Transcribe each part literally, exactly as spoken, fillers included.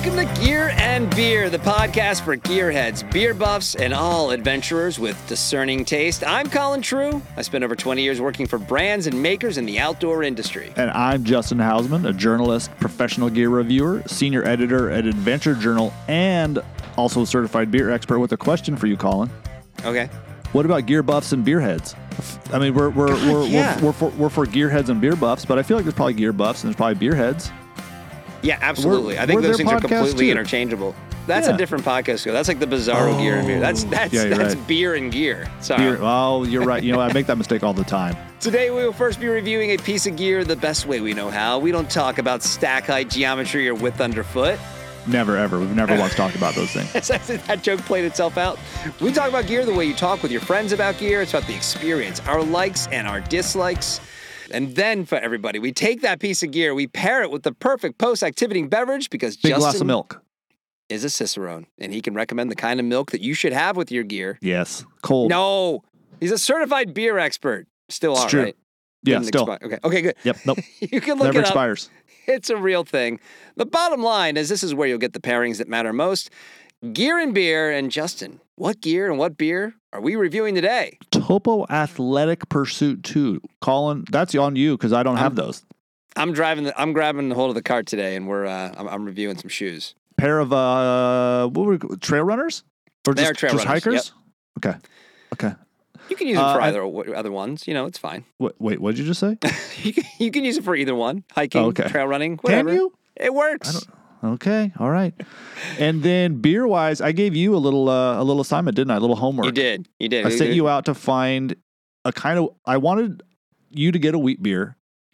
Welcome to Gear and Beer, the podcast for gearheads, beer buffs, and all adventurers with discerning taste. I'm Colin True. I spent over twenty years working for brands and makers in the outdoor industry. And I'm Justin Hausman, a journalist, professional gear reviewer, senior editor at Adventure Journal, and also a certified beer expert with a question for you, Colin. Okay. What about gear buffs and beer heads? I mean, we're we're God, we're, yeah. we're, we're, for, we're for gear heads and beer buffs, but I feel like there's probably gear buffs and there's probably beer heads. Yeah, absolutely. We're, I think those things are completely too. interchangeable. That's Yeah. a different podcast. That's like the Bizarro Oh. Gear and Beer. That's that's Yeah, you're that's right. beer and gear. Sorry. Beer, oh, you're right. You know, I make that mistake all the time. Today we will first be reviewing a piece of gear the best way we know how. We don't talk about stack height, geometry, or width underfoot. Never, ever. We've never once talked about those things. That joke played itself out. We talk about gear the way you talk with your friends about gear. It's about the experience, our likes and our dislikes. And then for everybody, we take that piece of gear, we pair it with the perfect post-activity beverage because Big Justin glass of milk. is a Cicerone, and he can recommend the kind of milk that you should have with your gear. Yes. Cold. No, he's a certified beer expert. Still It's are, true. right? Yeah, Didn't still. expi- Okay, okay, good. Yep. Nope. You can look Never it up. expires. It's a real thing. The bottom line is this is where you'll get the pairings that matter most. Gear and beer. And Justin, what gear and what beer are we reviewing today? Topo Athletic Pursuit two. Colin, that's on you because I don't have those. I'm driving. The, I'm grabbing the hold of the cart today, and we're. Uh, I'm, I'm reviewing some shoes. Pair of uh, what were we, trail runners or They just, are trail just runners, hikers? Okay, okay. You can use them Uh, for I- either other ones. You know, it's fine. Wait, wait, what did you just say? you, can, you can use it for either one. Hiking, Oh, okay. trail running, whatever. Can you? It works. I don't. Okay, all right. And then beer wise, I gave you a little uh, a little assignment, didn't I? A little homework. You did. You did. I sent you out to find a kind of. I wanted you to get a wheat beer,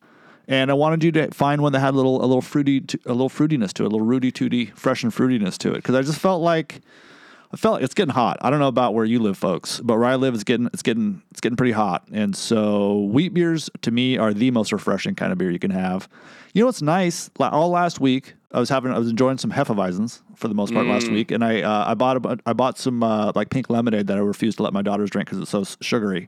and I wanted you to find one that had a little a little fruity to, a little fruitiness to it, a little rooty tooty, fresh and fruitiness to it. Because I just felt like I felt like it's getting hot. I don't know about where you live, folks, but where I live, it's getting it's getting it's getting pretty hot. And so wheat beers to me are the most refreshing kind of beer you can have. You know what's nice? La- All last week, I was having I was enjoying some Hefeweizens for the most part last week, and I uh, I bought a, bu- I bought some uh, like pink lemonade that I refuse to let my daughters drink because it's so s- sugary.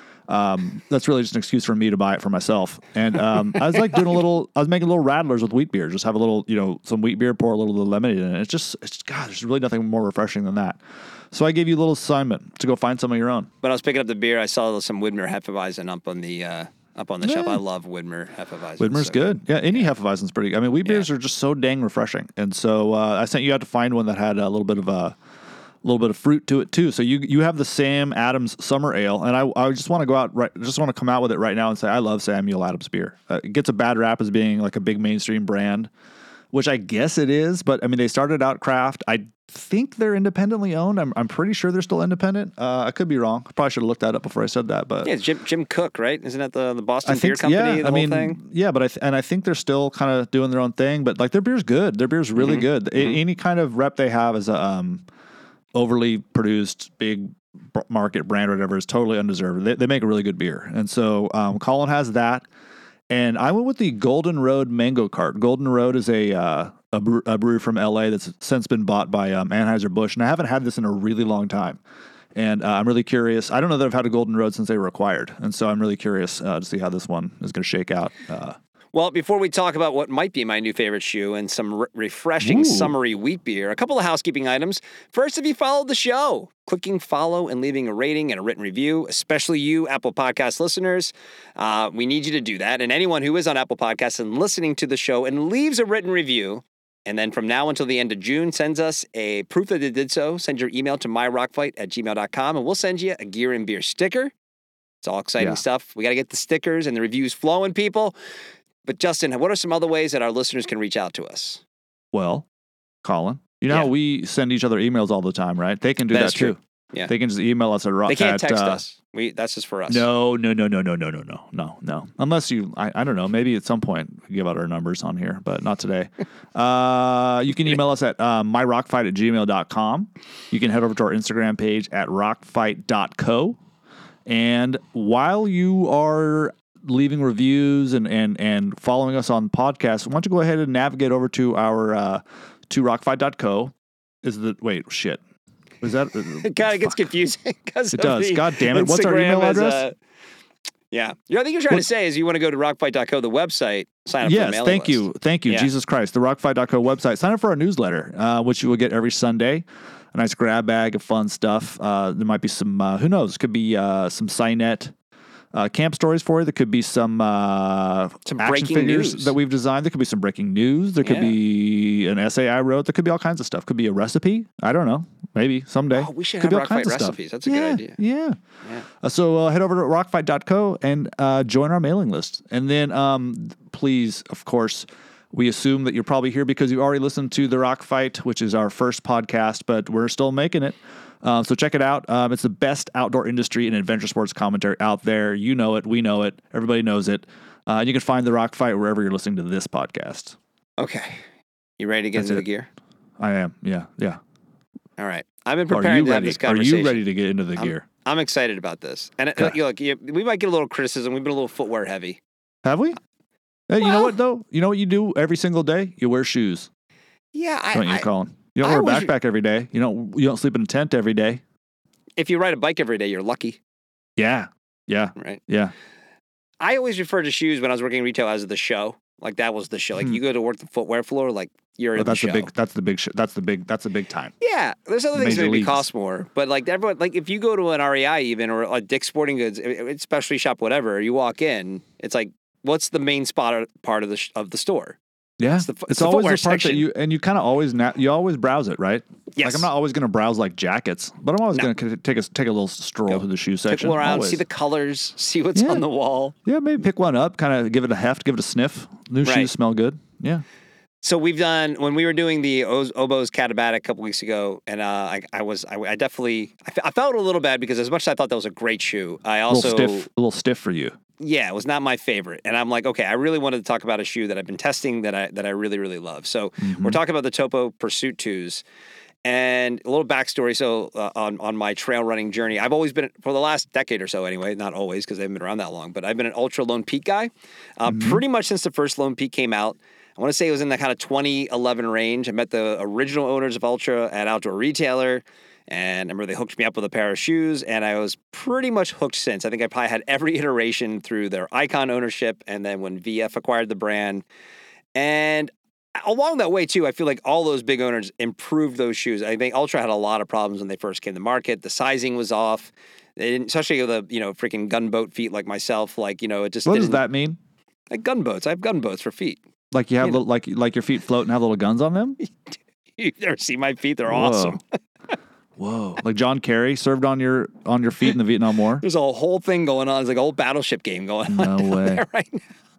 Um, that's really just an excuse for me to buy it for myself. And um, I was like doing a little, I was making little rattlers with wheat beer. Just have a little, you know, some wheat beer, pour a little of the lemonade in it. It's just, it's just, God, there's really nothing more refreshing than that. So I gave you a little assignment to go find some of your own. When I was picking up the beer, I saw some Widmer Hefeweizen up on the uh, up on the shelf. Yeah. I love Widmer Hefeweizen. Widmer's so good. Yeah, any Hefeweizen's pretty good. I mean, wheat beers are just so dang refreshing. And so uh, I sent you out to find one that had a little bit of a, a little bit of fruit to it too. So you you have the Sam Adams Summer Ale, and I I just want to go out right, just want to come out with it right now and say I love Samuel Adams beer. Uh, it gets a bad rap as being like a big mainstream brand, which I guess it is. But I mean, they started out craft. I think they're independently owned. I'm I'm pretty sure they're still independent. Uh, I could be wrong. I probably should have looked that up before I said that. But yeah, it's Jim Jim Cook, right? Isn't that the the Boston I Beer think Company? yeah. the I whole mean, thing. yeah, but I th- and I think they're still kind of doing their own thing. But like their beer's good. Their beer's really Mm-hmm. good. A- any kind of rep they have as a um, overly produced big b- market brand or whatever is totally undeserved. They, they make a really good beer, and so um, Colin has that. And I went with the Golden Road Mango Cart. Golden Road is a uh, a, brew, a brewery from L A that's since been bought by um, Anheuser-Busch, and I haven't had this in a really long time. And uh, I'm really curious. I don't know that I've had a Golden Road since they were acquired, and so I'm really curious uh, to see how this one is going to shake out. Uh, Well, before we talk about what might be my new favorite shoe and some re- refreshing Ooh. summery wheat beer, a couple of housekeeping items. First, if you followed the show, clicking follow and leaving a rating and a written review, especially you Apple Podcast listeners, uh, we need you to do that. And anyone who is on Apple Podcasts and listening to the show and leaves a written review, and then from now until the end of June, sends us a proof that they did so. Send your email to myrockfight at gmail dot com, and we'll send you a Gear and Beer sticker. It's all exciting Yeah. stuff. We got to get the stickers and the reviews flowing, people. But Justin, what are some other ways that our listeners can reach out to us? well, Colin, you know Yeah. how we send each other emails all the time, right? They can do That that, is true. too. Yeah. They can just email us at rock. They can't at, text uh, us. We that's just for us. No, no, no, no, no, no, no, no, no, no. Unless you, I, I don't know. Maybe at some point we give out our numbers on here, but not today. uh, you can email us at um, myrockfight at gmail dot com. You can head over to our Instagram page at rockfight dot co. And while you are leaving reviews and, and, and following us on podcasts, why don't you go ahead and navigate over to our uh, to rockfight dot co. Is the wait shit? Is that It kind of gets confusing because It does. God damn it. What's our email address? Yeah. You know, I think you're trying to say is you want to go to rockfight dot co, the website, sign up for the Yes, mailing thank list. you. Thank you. Yeah. Jesus Christ. The rockfight dot co website. Sign up for our newsletter, uh, which you will get every Sunday. A nice grab bag of fun stuff. Uh, there might be some, uh, who knows, could be uh, some Cynet uh, camp stories for you. There could be some, uh, Some action breaking figures news. that we've designed. There could be some breaking news. There could Yeah. be an essay I wrote. There could be all kinds of stuff. Could be a recipe. I don't know. Maybe someday. Oh, we should could have be all Rockfight kinds of stuff. recipes. That's a yeah, good idea. Yeah. Yeah. Uh, so uh, head over to rockfight dot co and uh, join our mailing list. And then um, please, of course, we assume that you're probably here because you already listened to The Rock Fight, which is our first podcast, but we're still making it. Um, so check it out. Um, it's the best outdoor industry and adventure sports commentary out there. You know it. We know it. Everybody knows it. Uh, and you can find The Rock Fight wherever you're listening to this podcast. Okay. You ready to get That's into it. the gear? I am. Yeah. Yeah. All right. I've been Are preparing you to have ready? this Are conversation. you ready to get into the I'm- gear? I'm excited about this. And uh, Okay. look, you, we might get a little criticism. We've been a little footwear heavy. Have we? Hey, you know Well- what though? You know what you do every single day? You wear shoes. Yeah. I, Don't you, I, Colin? You don't I wear a always- backpack every day. You don't. You don't sleep in a tent every day. if you ride a bike every day, you're lucky, Yeah. Yeah. right? Yeah. I always refer to shoes when I was working retail as the show. Like that was the show. Like Hmm. you go to work the footwear floor, like you're Well, in the that's show. the big. That's the big. Sh- that's the big. That's the big time. Yeah, there's other things Major that maybe leagues. cost more, but like everyone, like if you go to an R E I even or a Dick's Sporting Goods, e- e- specialty shop, whatever, you walk in, it's like, what's the main spot part of the sh- of the store? Yeah. It's the fo- It's it's the always footwear the part section. that you and you kind of always na- you always browse it, right? Yes. Like I'm not always going to browse like jackets, but I'm always No. going to take a take a little stroll Go. through the shoe Pick section. one around, always. see the colors, see what's Yeah. on the wall. Yeah, maybe pick one up, kind of give it a heft, give it a sniff. New Right. shoes smell good. Yeah. So we've done when we were doing the O's, Obo's Catabatic a couple weeks ago, and uh, I, I was I, I definitely I, fe- I felt a little bad because as much as I thought that was a great shoe, I A also little stiff. A little stiff for you. yeah, it was not my favorite. And I'm like, okay, I really wanted to talk about a shoe that I've been testing that I that I really, really love. So Mm-hmm. we're talking about the Topo Pursuit twos. And a little backstory. So uh, on, on my trail running journey, I've always been, for the last decade or so anyway, not always because they haven't been around that long, but I've been an Ultra Lone Peak guy uh, Mm-hmm. pretty much since the first Lone Peak came out. I want to say it was in the kind of twenty eleven range. I met the original owners of Ultra at Outdoor Retailer. And I remember they hooked me up with a pair of shoes, and I was pretty much hooked since. I think I probably had every iteration through their Icon ownership, and then when V F acquired the brand. And along that way, too, I feel like all those big owners improved those shoes. I think Ultra had a lot of problems when they first came to market. The sizing was off. They didn't, especially the, you know, freaking gunboat feet like myself. Like, you know, it just What didn't. does that mean? Like gunboats. I have gunboats for feet. Like you have You know- little, like like your feet float and have little guns on them? You never see my feet. They're Whoa. awesome. Whoa! Like John Kerry served on your on your feet in the Vietnam War? There's a whole thing going on. It's like a whole battleship game going on. No way. there right now.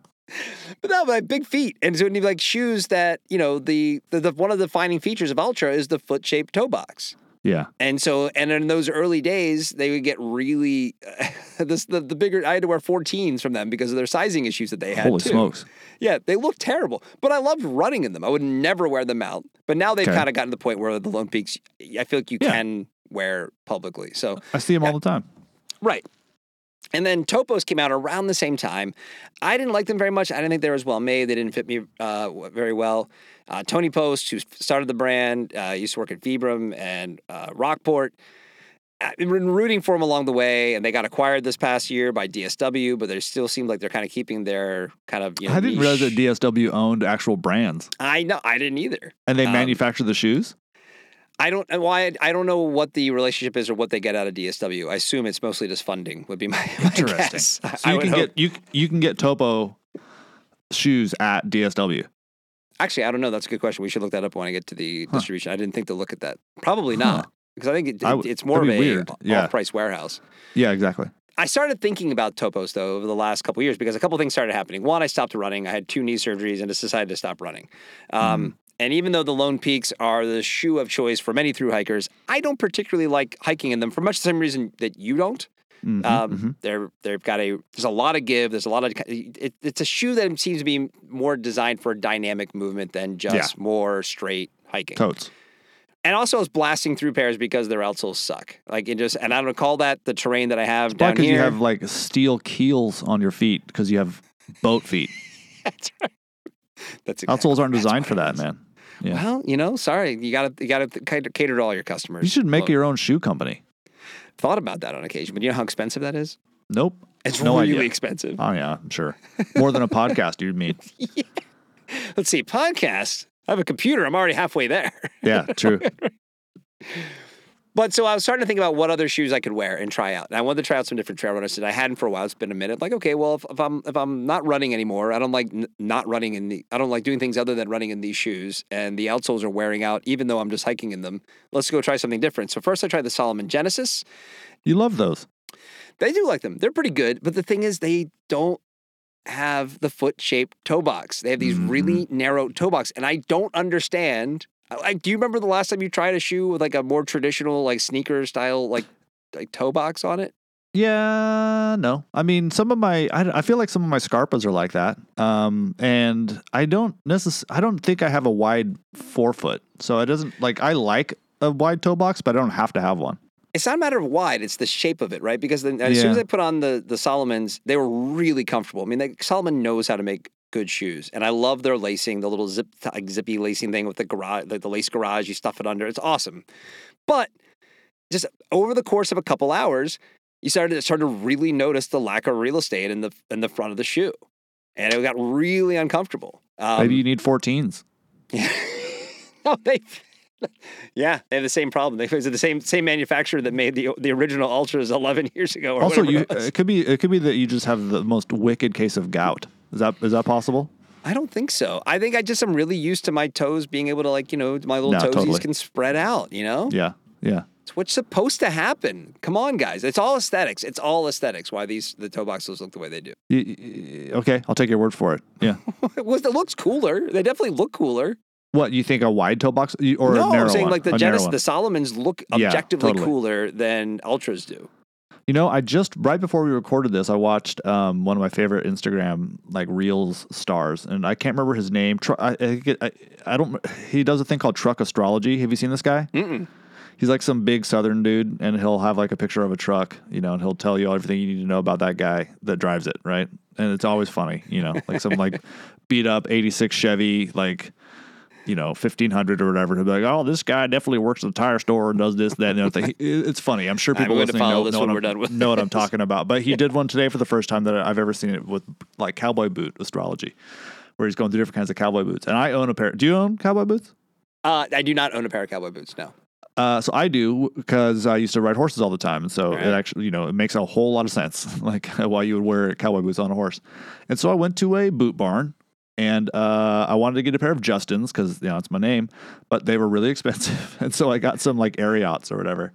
But no, like big feet, and so when you like shoes that you know the, the the one of the defining features of Ultra is the foot shaped toe box, Yeah. and so and in those early days they would get really this the the bigger I had to wear fourteens from them because of their sizing issues that they had. Holy too. smokes! Yeah, they looked terrible, but I loved running in them. I would never wear them out, but now they've Okay. kind of gotten to the point where the Lone Peaks I feel like you Yeah. can wear publicly. So I see them all the time. right. And then Topos came out around the same time. I didn't like them very much. I didn't think they were as well made. They didn't fit me uh, very well. Uh, Tony Post, who started the brand, uh, used to work at Vibram and uh, Rockport. I've been rooting for them along the way, and they got acquired this past year by D S W, but they still seem like they're kind of keeping their kind of, you know, I didn't realize niche. that D S W owned actual brands I know. I didn't either. and they Um, manufacture the shoes. I don't why I don't know what the relationship is or what they get out of D S W. I assume it's mostly just funding. Would be my, my guess. So I you would can hope. get you you can get Topo shoes at D S W. Actually, I don't know. That's a good question. We should look that up when I get to the Huh. distribution. I didn't think to look at that. Probably Huh. not, because I think it, I it- w- it's more of that'd a be weird. Yeah. off-price warehouse. Yeah, exactly. I started thinking about Topos though over the last couple of years because a couple things started happening. One, I stopped running. I had two knee surgeries and just decided to stop running. Um, Mm. And even though the Lone Peaks are the shoe of choice for many through hikers, I don't particularly like hiking in them for much the same reason that you don't. Mhm, Um, mhm. They're they've got a there's a lot of give. There's a lot of it, it's a shoe that seems to be more designed for dynamic movement than just more straight hiking. Totes. And also, it's blasting through pairs because their outsoles suck. Like it just and I don't call that the terrain that I have down Because here. you have like steel keels on your feet because you have boat feet. That's right. That's exactly, Outsoles aren't that's designed what for it that, is. man. Yeah. Well, you know, sorry, you got to you got to cater to all your customers. You should make Look, your own shoe company. thought about that on occasion, but you know how expensive that is. Nope. It's No really idea. expensive. Oh yeah, I'm sure. More than a podcast, you mean? Yeah. Let's see, podcast. I have a computer. I'm already halfway there. Yeah, true. But so I was starting to think about what other shoes I could wear and try out. And I wanted to try out some different trail runners that I hadn't for a while. It's been a minute. Like, okay, well, if, if I'm if I'm not running anymore, I don't like n- not running in the. I don't like doing things other than running in these shoes. And the outsoles are wearing out, even though I'm just hiking in them. Let's go try something different. So first, I tried the Salomon Genesis. You love those. They do like them. They're pretty good. But the thing is, they don't have the foot-shaped toe box. They have these Mhm. really narrow toe box, and I don't understand. Like, do you remember the last time you tried a shoe with like a more traditional, like sneaker style, like like toe box on it? Yeah, no. I mean, some of my, I, I feel like some of my Scarpas are like that. Um, and I don't necess- I don't think I have a wide forefoot. So it doesn't, like, I like a wide toe box, but I don't have to have one. It's not a matter of wide; it's the shape of it, right? Because then, as soon as Yeah. I put on the the Salomons, they were really comfortable. I mean, like, Salomon knows how to make good shoes, and I love their lacing, the little zip, like, zippy lacing thing with the garage, like the lace garage. You stuff it under; it's awesome. But just over the course of a couple hours, you started to start to really notice the lack of real estate in the in the front of the shoe, and it got really uncomfortable. Um, Maybe you need fourteens. no, they. Yeah, they have the same problem. They it's the same same manufacturer that made the the original Ultras eleven years ago. Or Also, whatever you it was. it could be it could be that you just have the most wicked case of gout. Is that is that possible? I don't think so. I think I just am really used to my toes being able to, like, you know, my little No, toesies totally. can spread out. You know, Yeah, yeah. it's what's supposed to happen. Come on, guys. It's all aesthetics. It's all aesthetics. Why these the toe boxes look the way they do. Y- y- Okay, I'll take your word for it. Yeah. It was it looks cooler. They definitely look cooler. What, you think a wide toe box You- or no, a narrow I'm saying one? like the A narrow Genesis, one. the Solomons look Yeah, objectively totally. cooler than Ultras do. You know, I just right before we recorded this, I watched um, one of my favorite Instagram like Reels stars, and I can't remember his name. Tru- I, I, get- I, I don't. He does a thing called Truck Astrology. Have you seen this guy? Mm-mm. He's like some big Southern dude, and he'll have like a picture of a truck, you know, and he'll tell you everything you need to know about that guy that drives it, right? And it's always funny, you know, like some like beat up eighty-six Chevy, like, you know, fifteen hundred or whatever. He'll be like, oh, this guy definitely works at the tire store and does this, that, and the other thing. It- It's funny. I'm sure I'm people going to listening follow know, this know, when what we're I'm, done with know what I'm this. talking about. But he did one today for the first time that I've ever seen it with like cowboy boot astrology, where he's going through different kinds of cowboy boots. And I own a pair. Do you own cowboy boots? Uh, I do not own a pair of cowboy boots. No. Uh, so I do because I used to ride horses all the time, and so Right. it actually, you know, it makes a whole lot of sense, like why you would wear cowboy boots on a horse. And so I went to a boot barn, and uh, I wanted to get a pair of Justins because you know it's my name, but they were really expensive, and so I got some like Ariats or whatever,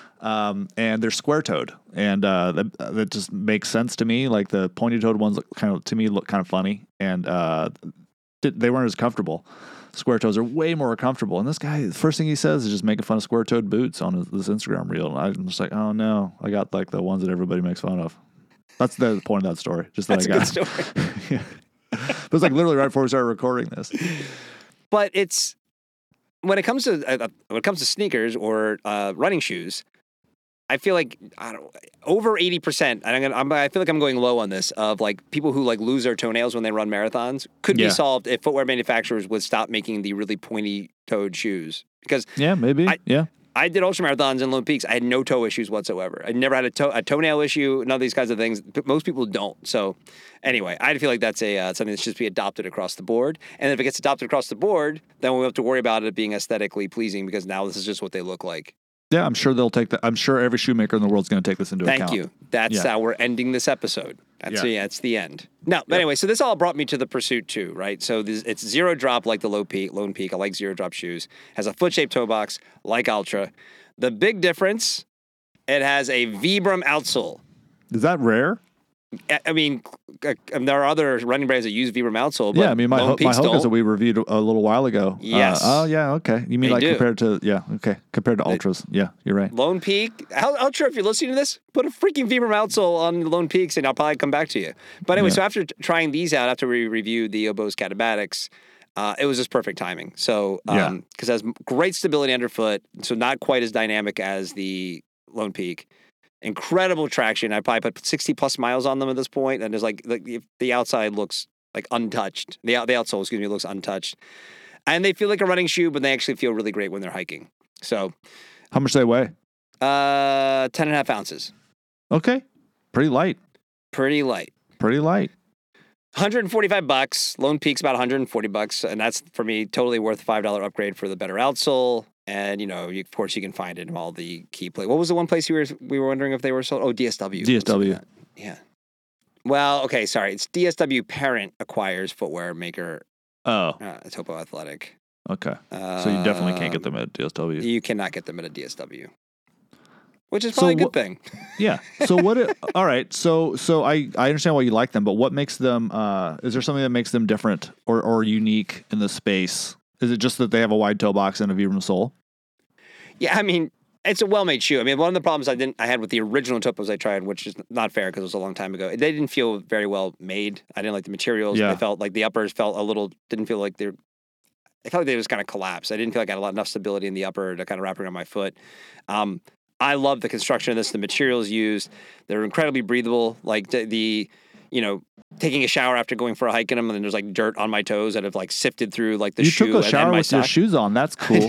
um, and they're square toed, and uh, that, that just makes sense to me. Like the pointy toed ones, look kind of to me look kind of funny, and uh, they weren't as comfortable. Square toes are way more comfortable. And this guy, the first thing he says is just making fun of square toed boots on his, this Instagram reel. And I'm just like, oh no, I got like the ones that everybody makes fun of. That's the point of that story. Just that That's a I got. good story. Yeah. It was like literally right before we started recording this. But it's when it comes to uh, when it comes to sneakers or uh, running shoes, I feel like I don't over eighty percent. And I'm gonna, I'm, I feel like I'm going low on this of like people who like lose their toenails when they run marathons could Yeah. be solved if footwear manufacturers would stop making the really pointy toed shoes. Because Yeah, maybe. I- yeah. I did ultra marathons in Lone Peaks. I had no toe issues whatsoever. I never had a, toe, a toenail issue. None of these kinds of things. But most people don't. So, anyway, I feel like that's a uh, something that should be adopted across the board. And if it gets adopted across the board, then we have to worry about it being aesthetically pleasing because now this is just what they look like. Yeah, I'm sure they'll take that. I'm sure every shoemaker in the world is going to take this into Thank account. you. That's Yeah. how we're ending this episode. That's Yeah. the, that's the end. No, but anyway, so this all brought me to the Pursuit two, right? So this, it's zero drop like the Low Peak, Lone Peak. I like zero drop shoes. Has a foot shaped toe box like Ultra. The big difference, it has a Vibram outsole. Is that rare? I- I mean, uh, um, there are other running brands that use Vibram outsole, but Yeah, I mean, my, Lone ho- my Peaks Hokas don't. that we reviewed a little while ago. Yes. Uh, oh, yeah, okay. You mean They like do. compared to, yeah, okay. Compared to Ultras. Yeah, you're right. Lone Peak. How, Ultra, if you're listening to this, put a freaking Vibram outsole on the Lone Peaks, and I'll probably come back to you. But anyway, Yeah. so after t- trying these out, after we reviewed the Obos Catabatics, uh, it was just perfect timing. So, Yeah. um, because it has great stability underfoot, so not quite as dynamic as the Lone Peak. Incredible traction. I probably put sixty plus miles on them at this point, and there's like the, the outside looks like untouched. The out, the outsole, excuse me, looks untouched, and they feel like a running shoe, but they actually feel really great when they're hiking. So, How much do they weigh? uh, ten and a half ounces. Okay. Pretty light. Pretty light. Pretty light. one hundred forty-five bucks. Lone Peak's about one hundred forty bucks, and that's for me totally worth a five dollar upgrade for the better outsole. And you know, you, of course, you can find it in all the key places. What was the one place you were we were wondering if they were sold? Oh, D S W. D S W. Yeah. Well, okay, sorry. It's D S W parent acquires footwear maker Oh, uh, Topo Athletic. okay. So you definitely can't get them at D S W. You cannot get them at a D S W, which is So probably a good what- thing. Yeah. So what? It, all right. So so I I understand why you like them, but what makes them? Uh, is there something that makes them different or or unique in the space? Is it just that they have a wide toe box and a Vibram sole? Yeah, I mean, it's a well-made shoe. I mean, one of the problems I didn't I had with the original Topos I tried, which is not fair because it was a long time ago. They didn't feel very well made. I didn't like the materials. Yeah. They felt like the uppers felt a little didn't feel like they're. I felt like they just kind of collapsed. I didn't feel like I had a lot enough stability in the upper to kind of wrap around my foot. Um, I love the construction of this. The materials used, they're incredibly breathable. Like the, the, you know, taking a shower after going for a hike in them, and then there's like dirt on my toes that have like sifted through like the You shoe took a and, shower and my with your sock. shoes on. That's cool.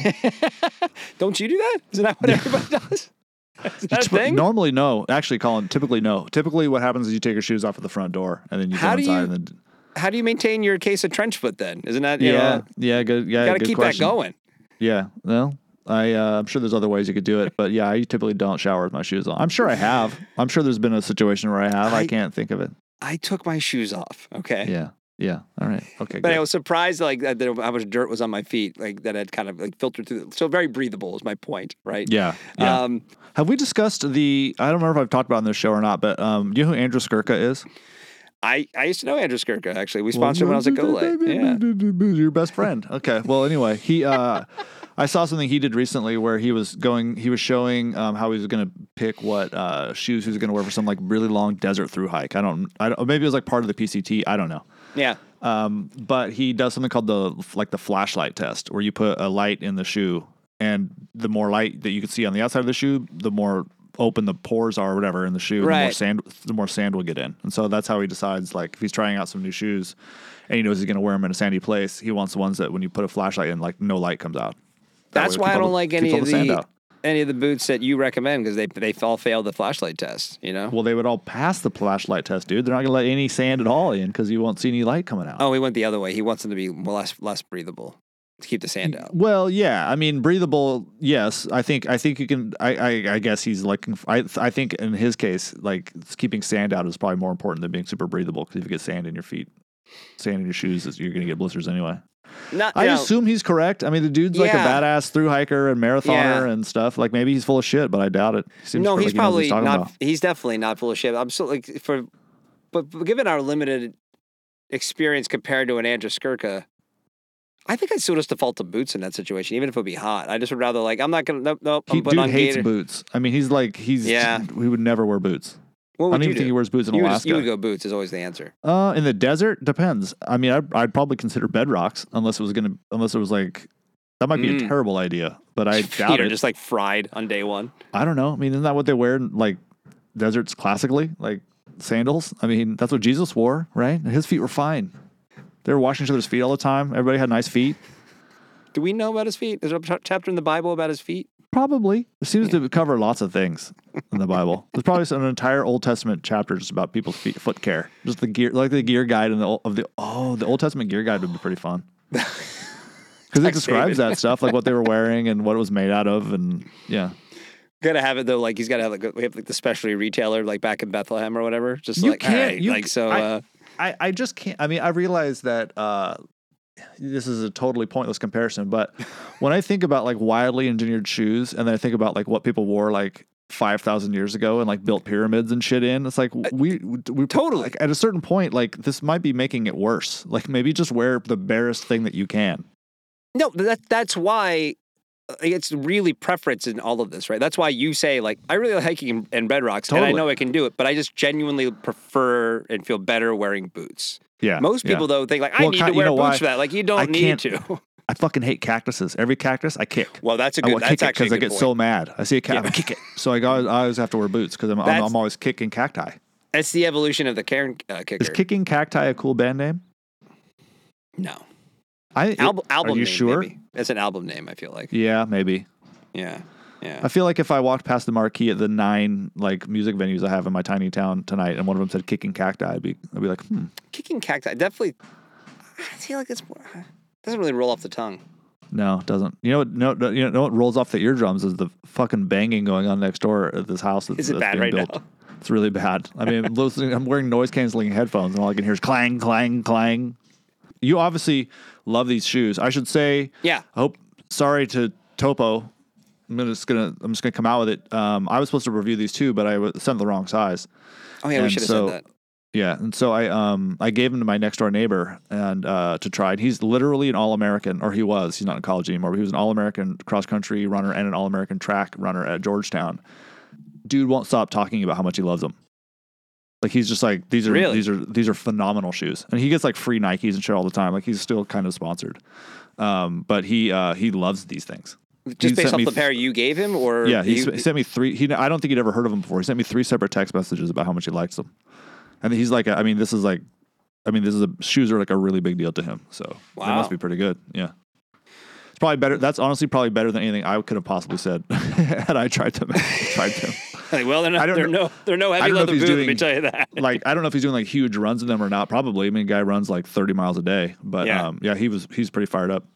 Don't you do that? Isn't that what everybody does? Is that a Typ- thing? Normally, no. Actually, Colin, typically, no. Typically, what happens is you take your shoes off at the front door, and then you How go do inside. you- and then, How do you maintain your case of trench foot then? Isn't that, you yeah, know, yeah, good. Yeah, got to good keep question. that going? Yeah, well, I uh, I'm sure there's other ways you could do it, but yeah, I typically don't shower with my shoes on. I'm sure I have. I'm sure there's been a situation where I have. I, I- can't think of it. I took my shoes off. Okay. Yeah, yeah. All right. Okay. But good. I was surprised, like that, there- how much dirt was on my feet, like that had kind of like filtered through. So very breathable is my point, right? Yeah, yeah. Um, Have we discussed the? I don't remember if I've talked about it on this show or not, but um, do you know who Andrew Skirka is? I, I used to know Andrew Skirka, actually. We sponsored him when I was at Gole. Yeah. Your best friend. Okay. Well, anyway, he. Uh, I saw something he did recently where he was going. He was showing um, how he was going to pick what uh, shoes he was going to wear for some like really long desert through hike. I don't. I don't. Maybe it was like part of the P C T. I don't know. Yeah. Um, but he does something called the like the flashlight test, where you put a light in the shoe, and the more light that you can see on the outside of the shoe, the more open the pores are, or whatever, in the shoe. Right. The more sand, the more sand will get in, and so that's how he decides. Like if he's trying out some new shoes, and he knows he's going to wear them in a sandy place, he wants the ones that when you put a flashlight in, like no light comes out. That That's way it why I keeps all don't the- like keeps any all of sand the out. any of the boots that you recommend because they they all fail the flashlight test. You know. Well, they would all pass the flashlight test, dude. They're not going to let any sand at all in because you won't see any light coming out. Oh, he went the other way. He wants them to be less less breathable to keep the sand out. Well, yeah. I mean, breathable. Yes, I think. I think you can. I. I, I guess he's like. I. I think in his case, like keeping sand out is probably more important than being super breathable. Because if you get sand in your feet, sand in your shoes, you're going to get blisters anyway. Not, I you know, assume he's correct. I mean, the dude's like a Yeah. badass through hiker and marathoner Yeah. and stuff. Like maybe he's full of shit, but I doubt it. He seems no, like he's he knows what probably talking not. about. He's definitely not full of shit. I'm so like for, but, but given our limited experience compared to an Andrew Skirka, I think I'd still just default to boots in that situation, even if it would be hot. I just would rather like I'm not gonna nope nope. He, I'm putting dude on hates gator. boots. I mean, he's like he's. Yeah. He would never wear boots. What I would don't you even do? think he wears boots in you, would, Alaska. you would go boots is always the answer. Uh, in the desert, depends. I mean, I'd, I'd probably consider bedrocks unless it was gonna, unless it was like, that might be Mm. a terrible idea, but I doubt Feet are it. just like fried on day one. I don't know. I mean, isn't that what they wear in like deserts classically, like sandals? I mean, that's what Jesus wore, right? His feet were fine. They were washing each other's feet all the time. Everybody had nice feet. Do we know about his feet? Is there a ch- chapter in the Bible about his feet? Probably. It seems to cover lots of things in the Bible. There's probably an entire Old Testament chapter just about people's feet, foot care. Just the gear, like the gear guide in the ol- of the oh, the Old Testament gear guide would be pretty fun because it Thanks, describes David. that stuff, like what they were wearing and what it was made out of, and yeah. Gotta have it though. Like he's gotta have like a- we have like the specialty retailer like back in Bethlehem or whatever. Just You like can't- all right, you like c- so. I- uh, I, I just can't. I mean, I realize that uh, this is a totally pointless comparison, but when I think about like wildly engineered shoes, and then I think about like what people wore like five thousand years ago and like built pyramids and shit in, it's like we we Totally. like, at a certain point, like this might be making it worse. Like maybe just wear the barest thing that you can. No, that that's why uh, it's really preference in all of this, right? That's why you say like I really like hiking in, in bedrocks, and I Totally. know I can do it, but I just genuinely prefer and feel better wearing boots. Yeah. Most yeah. people though think like I Well, need ki- to you wear know boots why? for that. Like you don't I need can't- to. I fucking hate cactuses. Every cactus I kick. Well, that's a I good. will That's kick it actually because a I good get point. so mad. I see a cat, I kick it. So I, go, I always have to wear boots because I'm, I'm, That's- I'm always kicking cacti. It's the evolution of the Karen uh, kicker. Is kicking cacti a cool band name? no I album album. Are you name, sure? Maybe. It's an album name. I feel like. Yeah, maybe. Yeah. Yeah. I feel like if I walked past the marquee at the nine like music venues I have in my tiny town tonight, and one of them said "Kicking Cacti," I'd be, I'd be like, hmm. Kicking Cacti, definitely. I feel like it's doesn't really roll off the tongue. No, it doesn't. You know what? No, no, you know what rolls off the eardrums is the fucking banging going on next door at this house. That's, is it that's bad being right built. now? It's really bad. I mean, I'm, listening, I'm wearing noise canceling headphones, and all I can hear is clang, clang, clang. You obviously love these shoes. I should say. Yeah. I hope. Sorry to Topo. I'm gonna, just gonna. I'm just gonna come out with it. Um, I was supposed to review these too, but I w- sent the wrong size. Oh yeah, and we should have so, said that. Yeah, and so I um I gave him to my next door neighbor and uh, to try. And he's literally an All American, or he was. He's not in college anymore, but he was an All American cross country runner and an All American track runner at Georgetown. Dude won't stop talking about how much he loves them. Like he's just like these are Really? these are these are phenomenal shoes, and he gets like free Nikes and shit all the time. Like he's still kind of sponsored, um, but he uh, he loves these things. Just He based sent off me the th- pair you gave him, or Yeah, he, you, s- he sent me three. He I don't think he'd ever heard of them before. He sent me three separate text messages about how much he likes them. And he's like, I mean, this is like, I mean, this is a shoes are like a really big deal to him. So Wow. they must be pretty good. Yeah, it's probably better. That's honestly probably better than anything I could have possibly said had I tried to tried to. like, well, they're, not, I don't they're know- no, they're no I heavy don't know if leather he's boot. Let me doing- tell you that. Like I don't know if he's doing like huge runs in them or not. Probably. I mean, guy runs like thirty miles a day. But Yeah. um, yeah, he was he's pretty fired up.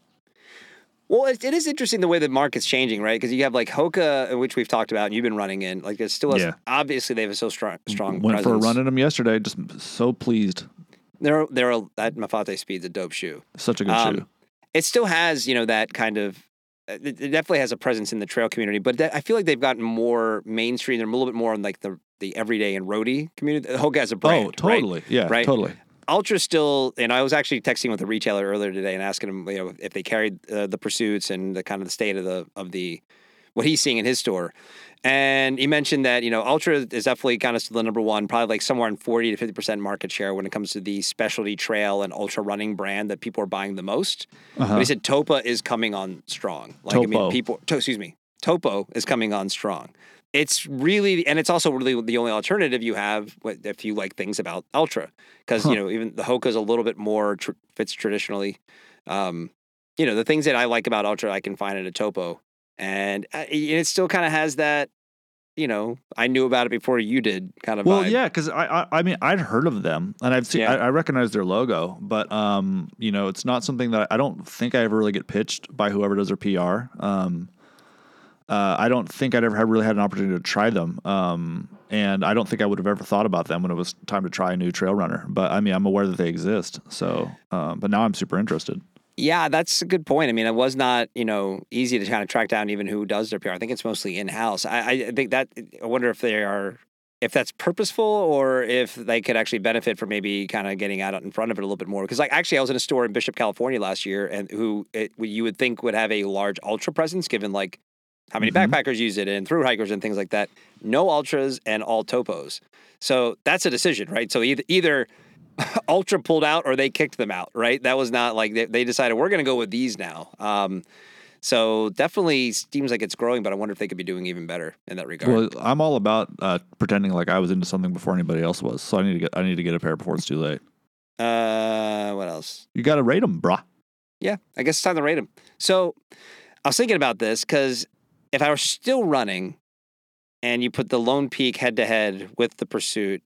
Well, it, it is interesting the way the market's changing, right? Because you have like Hoka, which we've talked about, and you've been running in. Like, there's still a, Yeah. obviously they have a so strong, strong Went for a presence. run in them yesterday. Just so pleased. They're they're a, that Mafate Speed's a dope shoe. Such a good Um, shoe. It still has, you know, that kind of. It it definitely has a presence in the trail community, but that, I feel like they've gotten more mainstream. They're a little bit more in like the the everyday and roadie community. Hoka has a brand. Oh, totally. Right? Yeah, Right? totally. Ultra still, and I was actually texting with a retailer earlier today and asking him, you know, if they carried uh, the pursuits and the kind of the state of the of the what he's seeing in his store. And he mentioned that, you know, Ultra is definitely kind of still the number one, probably like somewhere in forty to fifty percent market share when it comes to the specialty trail and ultra running brand that people are buying the most. Uh-huh. But he said Topa is coming on strong. Like, I mean, Topo. people, to, excuse me, Topo is coming on strong. It's really, and it's also really the only alternative you have if you like things about Ultra. Because, Huh. you know, even the Hoka is a little bit more tr- fits traditionally. Um, you know, the things that I like about Ultra, I can find at a Topo. And uh, it still kind of has that, you know, I knew about it before you did kind of Well, vibe. yeah, because I, I, I mean, I'd heard of them, and I've seen, Yeah. I, I recognize their logo, but um, you know, it's not something that I don't think I ever really get pitched by whoever does their P R. Um, uh, I don't think I'd ever had really had an opportunity to try them, um, and I don't think I would have ever thought about them when it was time to try a new trail runner. But I mean, I'm aware that they exist, so um, but now I'm super interested. Yeah, that's a good point. I mean, it was not, you know, easy to kind of track down even who does their P R. I think it's mostly in-house. I, I think that, I wonder if they are, if that's purposeful or if they could actually benefit from maybe kind of getting out in front of it a little bit more. Because like, actually, I was in a store in Bishop, California last year and who it, you would think would have a large ultra presence given like how many Mhm. backpackers use it and through hikers and things like that. No ultras and all topos. So that's a decision, right? So either, either Ultra pulled out or they kicked them out, right? That was not like they, they decided we're going to go with these now. Um, so definitely seems like it's growing, but I wonder if they could be doing even better in that regard. Well, I'm all about uh, pretending like I was into something before anybody else was, so I need to get I need to get a pair before it's too late. Uh, what else? You got to rate them, brah. Yeah, I guess it's time to rate them. So I was thinking about this because if I were still running and you put the Lone Peak head to head with the Pursuit,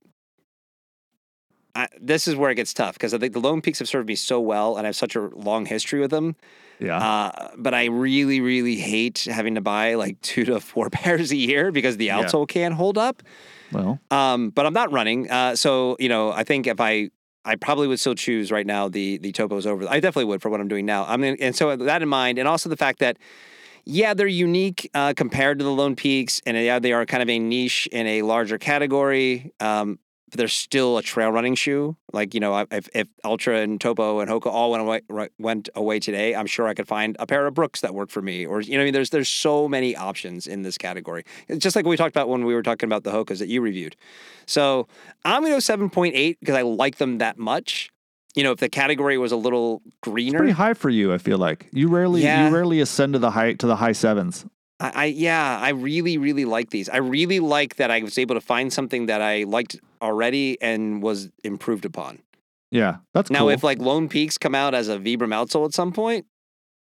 I, this is where it gets tough because I think the Lone Peaks have served me so well and I have such a long history with them. Yeah. Uh, but I really, really hate having to buy like two to four pairs a year because the Yeah. outsole can't hold up. Well, Um, but I'm not running. Uh, so, you know, I think if I, I probably would still choose right now the the Topos over. I definitely would for what I'm doing now. I mean, and so with that in mind, and also the fact that, yeah, they're unique uh, compared to the Lone Peaks, and yeah, they are kind of a niche in a larger category. Um, but they're still a trail running shoe. Like, you know, if, if Ultra and Topo and Hoka all went away, right, went away today, I'm sure I could find a pair of Brooks that work for me. Or, you know, I mean, there's there's so many options in this category. It's just like what we talked about when we were talking about the Hokas that you reviewed. So I'm going to go seven point eight because I like them that much. You know, if the category was a little greener. pretty high for you. I feel like you rarely Yeah. you rarely ascend to the high to the high sevens. I, I yeah, I really, really like these. I really like that I was able to find something that I liked already and was improved upon. Yeah, that's Now, cool. if like Lone Peaks come out as a Vibram outsole at some point,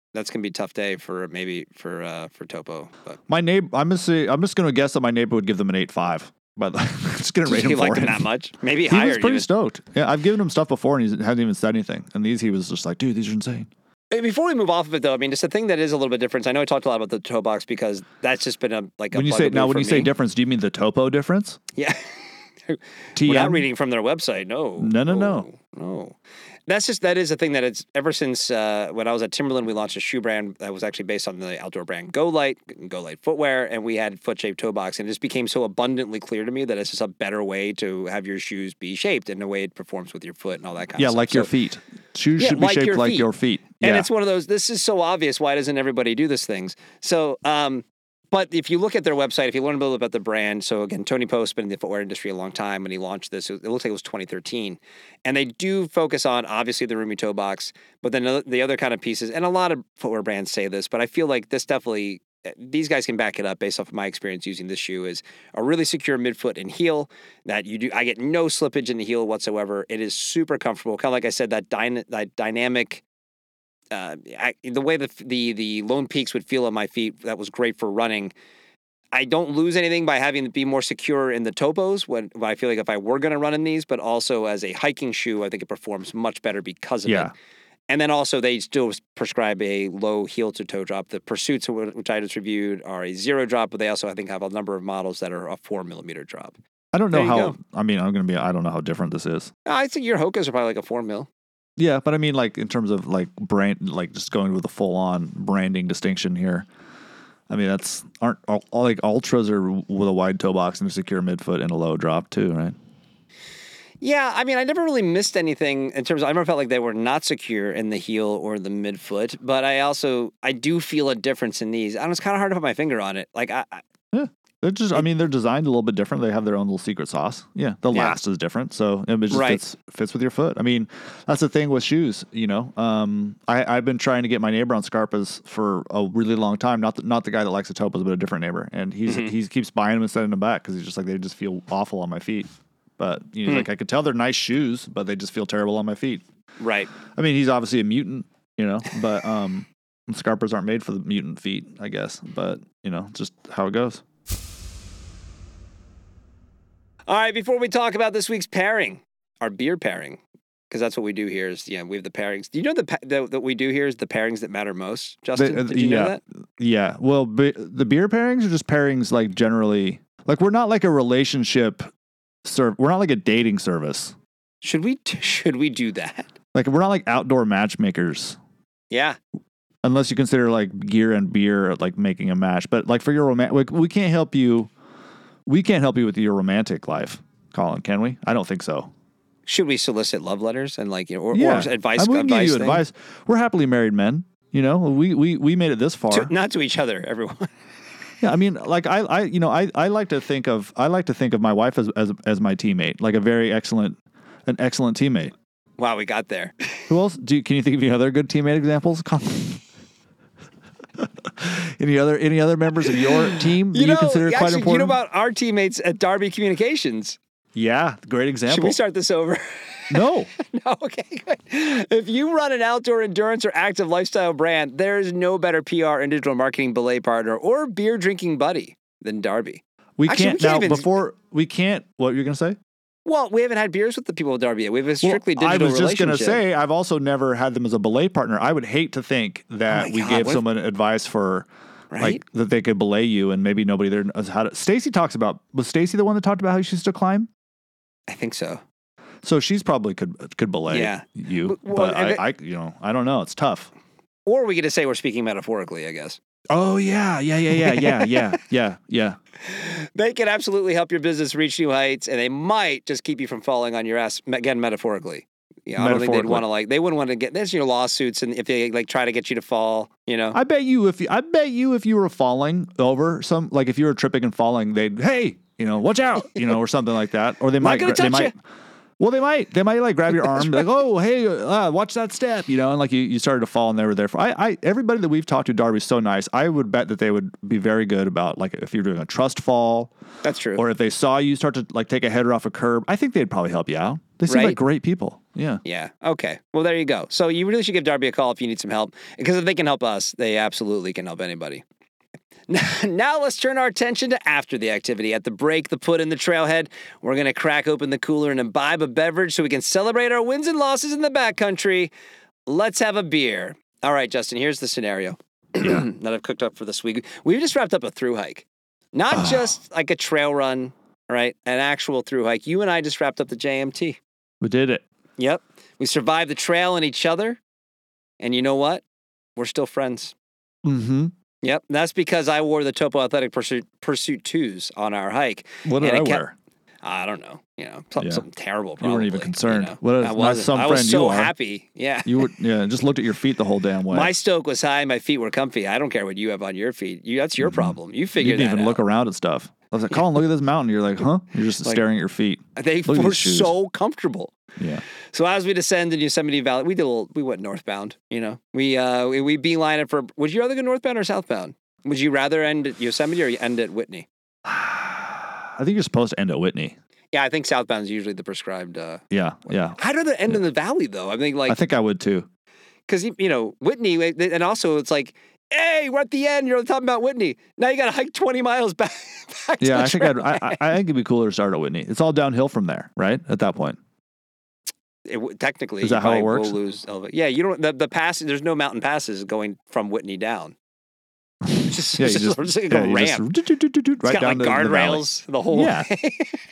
that's gonna be a tough day for maybe for uh, for Topo. But My neighbor, I'm just say, I'm just gonna guess that my neighbor would give them an eight five. But I'm just gonna rate he him for liked it. him that much, maybe He higher. was pretty even. stoked. Yeah, I've given him stuff before, and he hasn't even said anything. And these, he was just like, "Dude, these are insane." Before we move off of it, though, I mean, just the thing that is a little bit different. I know I talked a lot about the toe box because that's just been a like a When you say now, bugaboo when for you say me. difference, do you mean the topo difference? Yeah. T M? We're not reading from their website. No. No, no, no. No. That's just, that is a thing that it's ever since uh, when I was at Timberland, we launched a shoe brand that was actually based on the outdoor brand Go Light, Go Light footwear, and we had foot shaped toe box. And it just became so abundantly clear to me that it's just a better way to have your shoes be shaped in a way it performs with your foot and all that kind Yeah, of stuff. like your So- feet. Shoes Yeah, should be like shaped your like feet. your feet. And Yeah. it's one of those, this is so obvious. Why doesn't everybody do these things? So, um, but if you look at their website, if you learn a little about the brand, so again, Tony Post's been in the footwear industry a long time. When he launched this, it looks like it was twenty thirteen. And they do focus on, obviously, the roomy toe box, but then the other kind of pieces, and a lot of footwear brands say this, but I feel like this definitely, these guys can back it up based off of my experience using this shoe, is a really secure midfoot and heel that you do. I get no slippage in the heel whatsoever. It is super comfortable. Kind of like I said, that, dyna, that dynamic, uh, I, the way the, the the Lone Peaks would feel on my feet, that was great for running. I don't lose anything by having to be more secure in the topos when, when I feel like if I were going to run in these, but also as a hiking shoe, I think it performs much better because of Yeah. it. And then also they still prescribe a low heel to toe drop. The Pursuits, which I just reviewed, are a zero drop, but they also, I think, have a number of models that are a four millimeter drop. I don't know There you how. go. I mean, I'm gonna be. I don't know how different this is. I think your Hokas are probably like a four mil. Yeah, but I mean, like in terms of like brand, like just going with a full on branding distinction here. I mean, that's aren't all, all like ultras are with a wide toe box and a secure midfoot and a low drop too, right? Yeah, I mean, I never really missed anything in terms of, I never felt like they were not secure in the heel or the midfoot, but I also, I do feel a difference in these. I don't know, it's kind of hard to put my finger on it. Like, I, I Yeah. They're just, I mean, they're designed a little bit different. They have their own little secret sauce. Yeah. The Yeah. last is different. So it just Right. fits, fits with your foot. I mean, that's the thing with shoes, you know. Um, I, I've been trying to get my neighbor on Scarpas for a really long time. Not the, not the guy that likes the Topas, but a different neighbor. And he's Mhm. he keeps buying them and sending them back because he's just like, they just feel awful on my feet. But he's Hmm. like, I could tell they're nice shoes, but they just feel terrible on my feet. right. I mean, he's obviously a mutant, you know, but um, Scarpas aren't made for the mutant feet, I guess. But, you know, just how it goes. All right, before we talk about this week's pairing, our beer pairing, because that's what we do here is, yeah, we have the pairings. Do you know the, pa- the that we do here is the pairings that matter most, Justin? The- uh, Did you yeah. know that? Yeah. Well, be, the beer pairings are just pairings like generally, like we're not like a relationship serv We're not like a dating service. Should we should we do that? Like we're not like outdoor matchmakers Yeah. unless you consider like gear and beer like making a match. But like for your romantic, like, we can't help you. We can't help you with your romantic life, Colin, can we? I don't think so. Should we solicit love letters and like, you know, or, Yeah. or advice? I mean, we can give advice you thing? advice. We're happily married men. You know, we, we, we made it this far. To, not to each other, everyone. Yeah, I mean, like I, I, you know, I, I like to think of, I like to think of my wife as, as, as my teammate, like a very excellent, an excellent teammate. Wow, we got there. Who else? Do you, can you think of any other good teammate examples? any other, any other members of your team that you, You know, consider quite actually, important? you know about our teammates at Darby Communications. Yeah, great example. Should we start this over? No, No, okay, good. If you run an outdoor endurance or active lifestyle brand, there is no better P R and digital marketing belay partner or beer drinking buddy than Darby. we Actually, can't we can't now. even- Before we can't. What you're gonna say? Well, we haven't had beers with the people at Darby yet. We have a strictly Well, digital I was just going to relationship. say, I've also never had them as a belay partner. I would hate to think that Oh my we God, gave what if- someone advice for, Right? like, that they could belay you and maybe nobody there knows how to. Stacy talks about, was Stacy the one that talked about how she used to climb? I think so. So she's probably could could belay Yeah. you, But- well, but I, if it- I, you know, I don't know. It's tough. Or we get to say we're speaking metaphorically, I guess. Oh yeah, yeah, yeah, yeah, yeah, yeah, yeah, yeah. They can absolutely help your business reach new heights, and they might just keep you from falling on your ass, again, metaphorically. Yeah, I don't think they'd Metaphorically. want to, like, they wouldn't want to get, there's your lawsuits, and if they, like, try to get you to fall, you know? I bet you if you, I bet you if you were falling over some, like if you were tripping and falling, they'd hey, you know, watch out, you know, or something like that, or they Not might gonna they touch might you. Well, they might. They might like grab your arm, and be like, "Oh, hey, uh, watch that step," you know, and like you, you started to fall, and they were there for. I, I, everybody that we've talked to, Darby's so nice. I would bet that they would be very good about like if you're doing a trust fall. That's true. Or if they saw you start to like take a header off a curb, I think they'd probably help you out. They seem Right? like great people. Yeah. Yeah. Okay. Well, there you go. So you really should give Darby a call if you need some help, because if they can help us, they absolutely can help anybody. Now let's turn our attention to after the activity. At the break, the put in the trailhead, we're going to crack open the cooler and imbibe a beverage so we can celebrate our wins and losses in the backcountry. Let's have a beer. All right, Justin, here's the scenario that I've cooked up for this week. We've just wrapped up a through hike. Not oh. just like a trail run, right? An actual through hike. You and I just wrapped up the J M T. We did it. Yep. We survived the trail and each other. And you know what? We're still friends. Mm-hmm. Yep, that's because I wore the Topo Athletic Pursuit, Pursuit twos on our hike. What did I kept, wear? I don't know. You know, something, yeah. something terrible. Probably. You weren't even concerned. You know? What a I nice some I friend was so you are. happy. Yeah, you were. Yeah, just looked at your feet the whole damn way. My stoke was high. My feet were comfy. I don't care what you have on your feet. You, that's your mm-hmm. problem. You figure that out. You didn't even look around at stuff. I was like, Colin, look at this mountain. You're like, huh? You're just like, staring at your feet. They look were so comfortable. Yeah. So as we descend in Yosemite Valley, we did a little, we went northbound. You know, we uh we, we beeline it for. Would you rather go northbound or southbound? Would you rather end at Yosemite or end at Whitney? I think you're supposed to end at Whitney. Yeah, I think southbound is usually the prescribed. Uh, yeah, yeah. I'd rather end yeah. in the valley though. I think like I think I would too. Because you know Whitney, and also it's like, hey, we're at the end. You're talking about Whitney. Now you got to hike twenty miles back. back yeah, to I think I'd, I, I think it'd be cooler to start at Whitney. It's all downhill from there, right? At that point. It, technically, is that how it works? Lose yeah, you don't. The, the pass. There's no mountain passes going from Whitney down. It's just, yeah, it's just, just, like yeah, a ramp. Just, right it's got down like guardrails the, the whole yeah. way.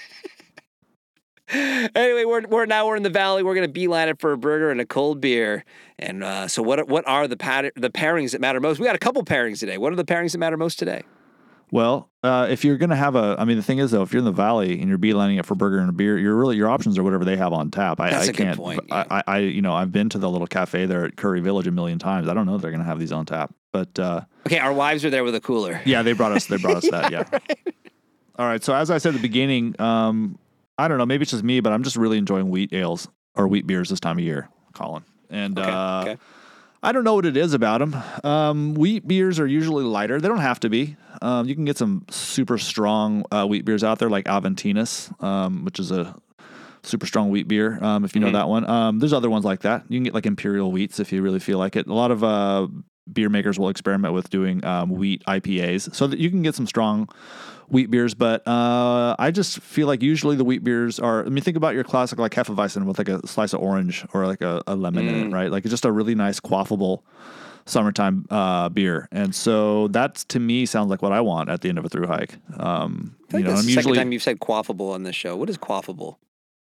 Anyway, we're we're now we're in the valley. We're gonna beeline it for a burger and a cold beer. And uh, so, what what are the pat- the pairings that matter most? We got a couple pairings today. What are the pairings that matter most today? Well, uh, if you're gonna have a, I mean, the thing is though, if you're in the valley and you're beelining it for burger and a beer, you're really your options are whatever they have on tap. I, That's I a can't. Good point, yeah. I, I, you know, I've been to the little cafe there at Curry Village a million times. I don't know if they're gonna have these on tap, but uh, okay, our wives are there with a cooler. Yeah, they brought us. They brought us that. Yeah. Right. All right. So as I said at the beginning, um, I don't know. Maybe it's just me, but I'm just really enjoying wheat ales or wheat beers this time of year, Colin. And okay, uh, okay. I don't know what it is about them. Um, wheat beers are usually lighter. They don't have to be. Um, you can get some super strong uh, wheat beers out there, like Aventinus, um, which is a super strong wheat beer, um, if you know mm-hmm. that one. Um, there's other ones like that. You can get like Imperial Wheats if you really feel like it. A lot of uh, beer makers will experiment with doing um, wheat I P As so that you can get some strong wheat beers, but uh, I just feel like usually the wheat beers are, I mean, think about your classic like Hefeweizen with like a slice of orange or like a, a lemon mm. in it, right? Like it's just a really nice quaffable summertime uh, beer. And so that's, to me, sounds like what I want at the end of a through hike. Um, I think you know, that's I'm the usually, second time you've said quaffable on this show. What is quaffable?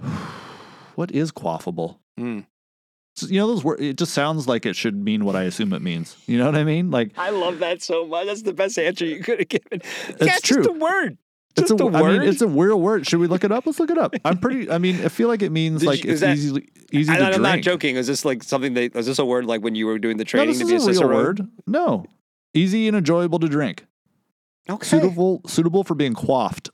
What is quaffable? Mm. So, you know, those words, it just sounds like it should mean what I assume it means. You know what I mean? Like, I love that so much. That's the best answer you could have given. It's yeah, it's true. Just a word. Just it's a, a I word. mean, it's a real word. Should we look it up? Let's look it up. I'm pretty. I mean, I feel like it means Did like you, it's that, easy, easy I, to I'm drink. not joking. Is this like something that? Is this a word like when you were doing the training no, to this be a is a real Cicero? word? No, easy and enjoyable to drink. Okay. Suitable, suitable for being quaffed.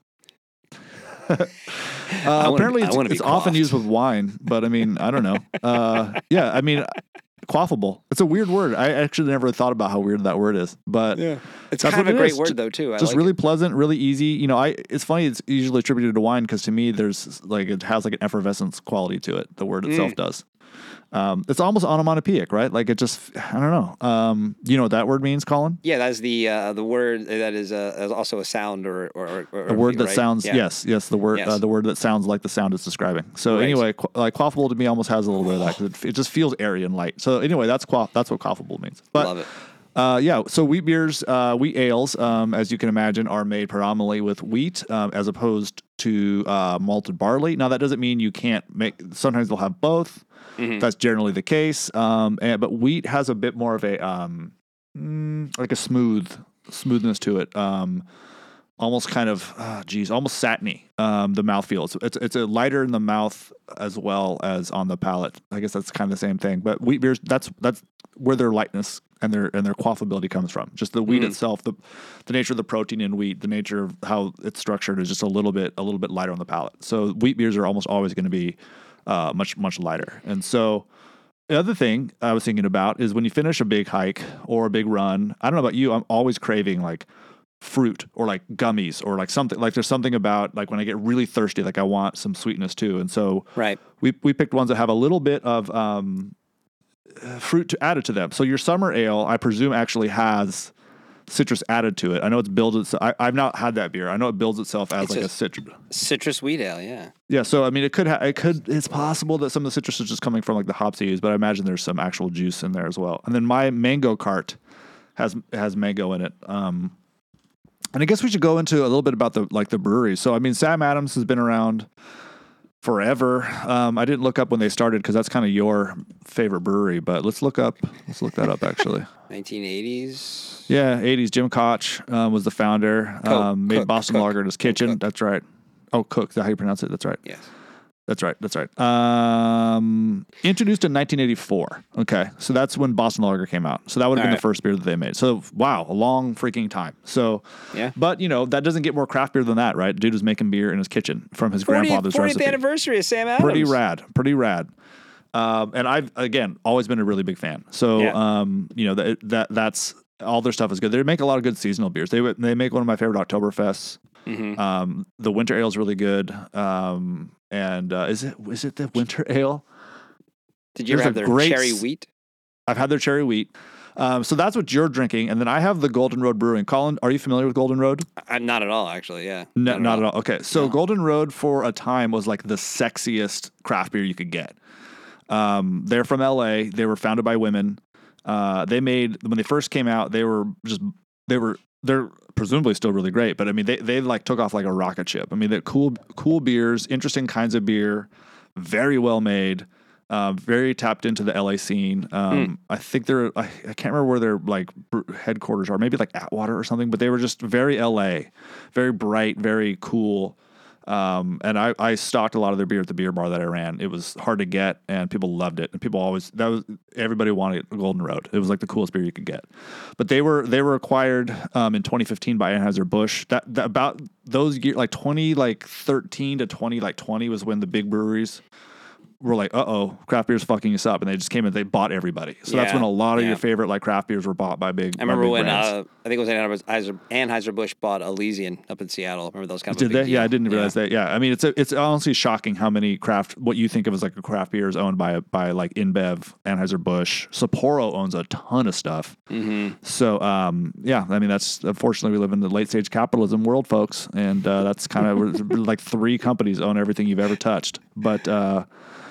uh, wanna, apparently, it's, it's often used with wine, but I mean, I don't know. Uh, yeah, I mean, quaffable. It's a weird word. I actually never thought about how weird that word is, but yeah, it's kind of a it great is. word though too. I just like really it. pleasant, really easy. You know, I. It's funny. It's usually attributed to wine because to me, there's like it has like an effervescence quality to it. The word itself mm. does. Um, it's almost onomatopoeic, right? Like it just, I don't know. Um, you know what that word means, Colin? Yeah, that's the uh, the word that is, uh, is also a sound or or, or a word that right? sounds. Yeah. Yes, yes, the word yes. Uh, the word that sounds like the sound it's describing. So right. anyway, qu- like quaffable to me almost has a little bit of that because it, it just feels airy and light. So anyway, that's quaff. That's what quaffable means. But, Love it. Uh, yeah, so wheat beers, uh, wheat ales, um, as you can imagine, are made predominantly with wheat um, as opposed to uh, malted barley. Now, that doesn't mean you can't make, sometimes they'll have both. Mm-hmm. That's generally the case. Um, and, but wheat has a bit more of a, um, mm, like a smooth, smoothness to it. Um, almost kind of, oh, geez, almost satiny, um, the mouthfeel. It's, it's, it's a lighter in the mouth as well as on the palate. I guess that's kind of the same thing. But wheat beers, that's that's where their lightness and their and their quaffability comes from. Just the wheat mm. itself, the the nature of the protein in wheat, the nature of how it's structured is just a little bit a little bit lighter on the palate. So wheat beers are almost always going to be uh, much much lighter. And so the other thing I was thinking about is when you finish a big hike or a big run. I don't know about you. I'm always craving like fruit or like gummies or like something. Like there's something about like when I get really thirsty, like I want some sweetness too. And so right. we we picked ones that have a little bit of um, fruit to added to them. So your summer ale, I presume, actually has citrus added to it. I know it's builds itself. I, I've not had that beer. I know it builds itself as It's like a a citrus. Citrus wheat ale, yeah. Yeah. So I mean, it could ha- it could it's possible that some of the citrus is just coming from like the hops they use, but I imagine there's some actual juice in there as well. And then my mango cart has has mango in it. Um, and I guess we should go into a little bit about the like the brewery. So I mean, Sam Adams has been around forever. Um, I didn't look up when they started because that's kind of your favorite brewery, but let's look up. Let's look that up actually. nineteen eighties. Yeah, eighties. Jim Koch um, was the founder. Coke, um, made Cook, Boston Cook, Lager in his kitchen. Cook. That's right. Oh, Cook. Is that how you pronounce it? That's right. Yes. That's right. That's right. Um, introduced in nineteen eighty-four. Okay, so that's when Boston Lager came out. So that would have All been right. the first beer that they made. So wow, a long freaking time. So Yeah. but you know that doesn't get more craft beer than that, right? Dude was making beer in his kitchen from his grandfather's fortieth recipe. anniversary of Sam Adams. Pretty rad. Pretty rad. Um, and I've again always been a really big fan. So Yeah. um, you know that that that's all their stuff is good. They make a lot of good seasonal beers. They they make one of my favorite Oktoberfests. Mm-hmm. Um, the winter ale is really good. Um, and uh, is it is it the winter ale? Did you ever There's have a their great cherry s- wheat? I've had their cherry wheat. Um, so that's what you're drinking, and then I have the Golden Road Brewing. Colin, are you familiar with Golden Road? I, not at all, actually. Yeah. No, not at all. Okay, so No. Golden Road for a time was like the sexiest craft beer you could get. Um, they're from L A. They were founded by women. Uh, they made when they first came out, they were just they were they're presumably still really great, but I mean they they like took off like a rocket ship. I mean they're cool cool beers, interesting kinds of beer, very well made. Uh, very tapped into the L A scene. Um, I think they're, I, I can't remember where their like br- headquarters are, maybe like Atwater or something, but they were just very L A, very bright, very cool. Um, and I, I stocked a lot of their beer at the beer bar that I ran. It was hard to get and people loved it. And people always, that was, everybody wanted a Golden Road. It was like the coolest beer you could get. But they were, they were acquired, um, in twenty fifteen by Anheuser-Busch. That, that about those years, like twenty, like thirteen to twenty, like twenty was when the big breweries were like, uh-oh, craft beer's fucking us up. And they just came and they bought everybody. So that's Yeah, when a lot of yeah. your favorite like craft beers were bought by big I remember by big when brands. uh, I think it was Anheuser- Anheuser-Busch bought Elysian up in Seattle. Remember those kind of Did a they? big Yeah, I deal? didn't realize that. Yeah, I mean, it's a, it's honestly shocking how many craft, what you think of as like a craft beer is owned by by like InBev, Anheuser-Busch. Sapporo owns a ton of stuff. Mm-hmm. So, um, yeah, I mean, that's unfortunately we live in the late stage capitalism world, folks, and uh, that's kind of like three companies own everything you've ever touched. But uh,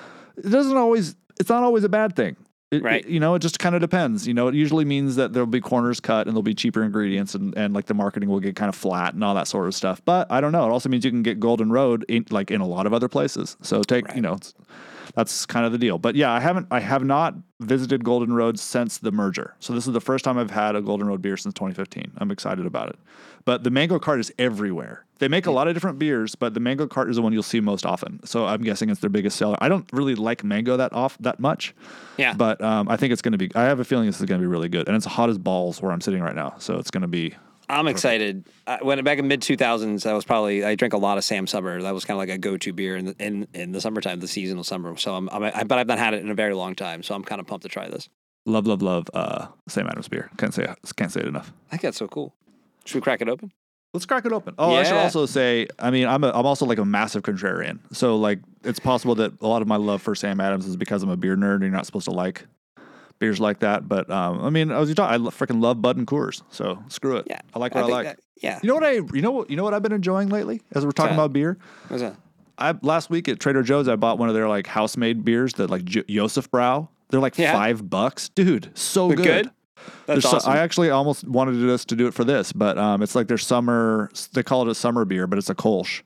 it doesn't always. It's not always a bad thing. It, Right. it- you know, it just kind of depends. You know, it usually means that there'll be corners cut and there'll be cheaper ingredients and, and like the marketing will get kind of flat and all that sort of stuff. But I don't know. It also means you can get Golden Road in, like in a lot of other places. So take, Right. you know, it's, that's kind of the deal. But yeah, I haven't, I have not visited Golden Road since the merger. So this is the first time I've had a Golden Road beer since twenty fifteen. I'm excited about it. But the Mango Cart is everywhere. They make a lot of different beers, but the Mango Cart is the one you'll see most often. So I'm guessing it's their biggest seller. I don't really like mango that off that much. Yeah. But um, I think it's going to be, I have a feeling this is going to be really good. And it's hot as balls where I'm sitting right now. So it's going to be, I'm excited. I, when back in mid two thousands, I was probably I drank a lot of Sam Summer. That was kind of like a go to beer in the, in in the summertime, the seasonal summer. So I'm, I'm I, but I've not had it in a very long time. So I'm kind of pumped to try this. love, love, love uh, Sam Adams beer. Can't say, can't say it enough. I think that's so cool. Should we crack it open? Let's crack it open. Oh, I should Yeah. also say, I mean, I'm a, I'm also like a massive contrarian. So like, it's possible that a lot of my love for Sam Adams is because I'm a beer nerd and you're not supposed to like beers like that. But um, I mean, I was talking, I lo- freaking love Bud and Coors. So screw it. Yeah. I like what I, think like. that- yeah. You know what I, you know what, you know what I've been enjoying lately as we're talking that? about beer? What's that? I last week at Trader Joe's, I bought one of their like house made beers that like J- Josef Brau. They're like Yeah. five bucks, dude. So They're good. good? That's There's so- awesome. I actually almost wanted us to do it for this, but um, it's like their summer. They call it a summer beer, but it's a Kolsch.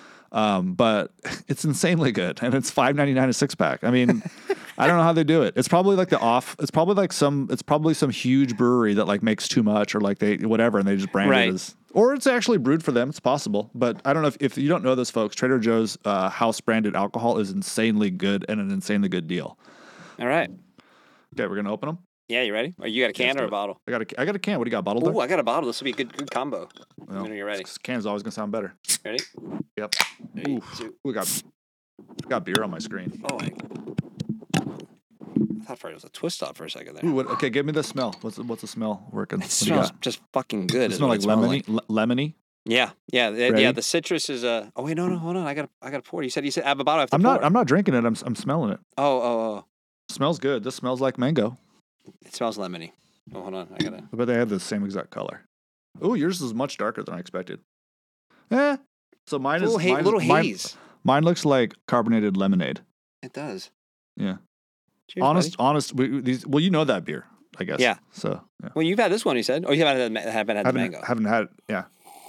Um, but it's insanely good, and it's five ninety nine a six pack. I mean, I don't know how they do it. It's probably like the off. It's probably like some. It's probably some huge brewery that like makes too much, or like they whatever, and they just brand Right. it as. Or it's actually brewed for them. It's possible, but I don't know if, if you don't know this, folks. Trader Joe's uh, house branded alcohol is insanely good and an insanely good deal. All right. Okay, we're gonna open them. Yeah, you ready? Or you got a can Let's or do a it. bottle? I got a, I got a can. What do you got? Bottled? Oh, there? I got a bottle. This will be a good good combo. Well, When are you ready? Can's always gonna sound better. Ready? Yep. Three, Oof. two. We got I've got beer on my screen. Oh, I, I thought for it was a twist off for a second there. Ooh, what, okay, give me the smell. What's the, what's the smell working? It What do you smells got? just fucking good. It is smell what like it smells lemony, le- lemony. Yeah, yeah, yeah. Ready? yeah, The citrus is uh Oh wait, no, no, hold on. I got, I got to pour. You said you said I have a bottle. I have to I'm pour. not. I'm not drinking it. I'm. I'm smelling it. Oh, oh, oh. Smells good. This smells like mango. It smells lemony. Oh, hold on. I gotta. I bet they have the same exact color. Oh, yours is much darker than I expected. Eh. So mine Little, is ha- mine, little mine, haze. Mine looks like carbonated lemonade. It does. Yeah. Cheers, honest, buddy. honest. We, these. Well, you know that beer, I guess. Yeah. So yeah. Well, you've had this one. You said. Oh, you haven't had, haven't had the haven't mango. haven't had. Yeah.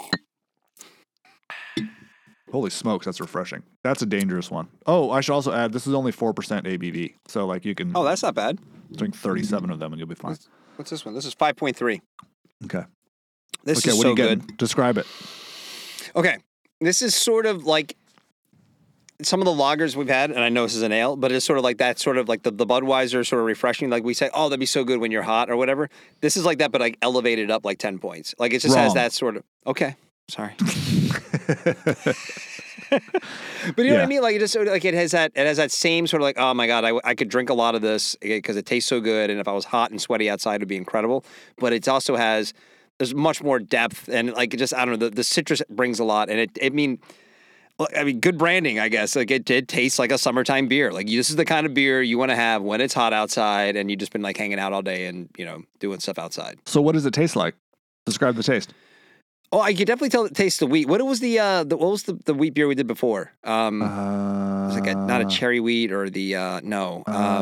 Holy smokes, that's refreshing. That's a dangerous one. Oh, I should also add, this is only four percent A B V. So, like, you can Oh, that's not bad. drink thirty-seven of them and you'll be fine. What's, what's this one? This is five point three. Okay. This okay, is what so are you good. getting? Describe it. Okay. This is sort of like some of the lagers we've had, and I know this is an ale, but it's sort of like that, sort of like the, the Budweiser sort of refreshing. Like we say, oh, that'd be so good when you're hot or whatever. This is like that, but like elevated up like ten points. Like it just Wrong. has that sort of, okay, sorry. But you know Yeah. what I mean? Like it just sort of like it has that it has that same sort of like, oh my god, I, I could drink a lot of this because it tastes so good, and if I was hot and sweaty outside, it'd be incredible. But it also has there's much more depth, and like it just I don't know the, the citrus brings a lot, and it I mean. Well, I mean, good branding, I guess. Like it did taste like a summertime beer. Like this is the kind of beer you want to have when it's hot outside, and you've just been like hanging out all day and you know doing stuff outside. So, what does it taste like? Describe the taste. Oh, I could definitely tell it tastes the wheat. What was the uh, the what was the, the wheat beer we did before? Um, Uh, it was like a, not a cherry wheat or the uh, no.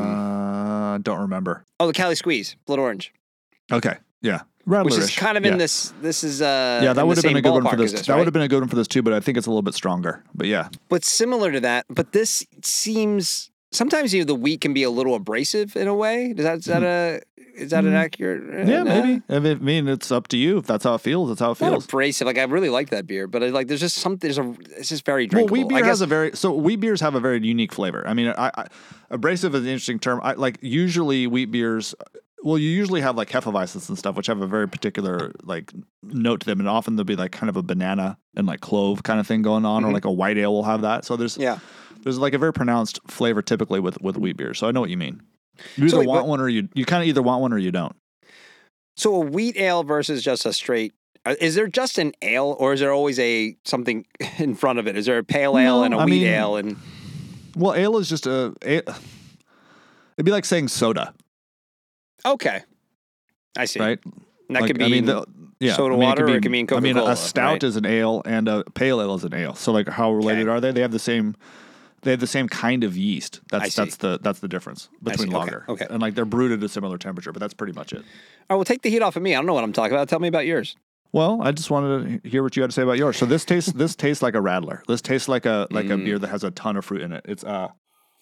Um, uh, don't remember. oh, the Cali Squeeze, blood orange, Okay. Yeah. Radler-ish. which is kind of in yeah. this. This is uh, Yeah, that in would the have been same a good one for ballpark this. as this, That right? would have been a good one for this too, but I think it's a little bit stronger. But yeah. But similar to that. But this seems sometimes you know the wheat can be a little abrasive in a way. Does that is that a is that an Mhm. accurate? Yeah, uh, maybe. I mean, I mean, it's up to you. If that's how it feels, that's how it Not feels. abrasive. Like I really like that beer, but I, like there's just something. There's a. It's just very Well, drinkable. wheat beer I guess, has a very so wheat beers have a very unique flavor. I mean, I, I, abrasive is an interesting term. I like usually wheat beers. Well, you usually have like Hefeweizens and stuff, which have a very particular like note to them, and often there'll be like kind of a banana and like clove kind of thing going on, or Mhm. like a white ale will have that. So there's yeah. there's like a very pronounced flavor typically with with wheat beer. So I know what you mean. You either So wait, want but- one or you you kind of either want one or you don't. So a wheat ale versus just a straight. uh, Is there just an ale, or is there always a something in front of it? Is there a pale ale No, and a I wheat mean- ale and? Well, ale is just a. a it'd be like saying soda, Okay, I see. right? And that Like, could be I mean, the, yeah, soda I mean, water, be, or it could mean I mean, Coca-Cola, a stout right? is an ale and a pale ale is an ale. So, like, how related Okay. are they? They have the same. They have the same kind of yeast. I That's see. that's the that's the difference between see. Okay, lager. okay. And like they're brewed at a similar temperature, but that's pretty much it. All right, well, take the heat off of me. I don't know what I'm talking about. Tell me about yours. Well, I just wanted to hear what you had to say about yours. So this tastes this tastes like a Radler. This tastes like a like a Mm. beer that has a ton of fruit in it. It's uh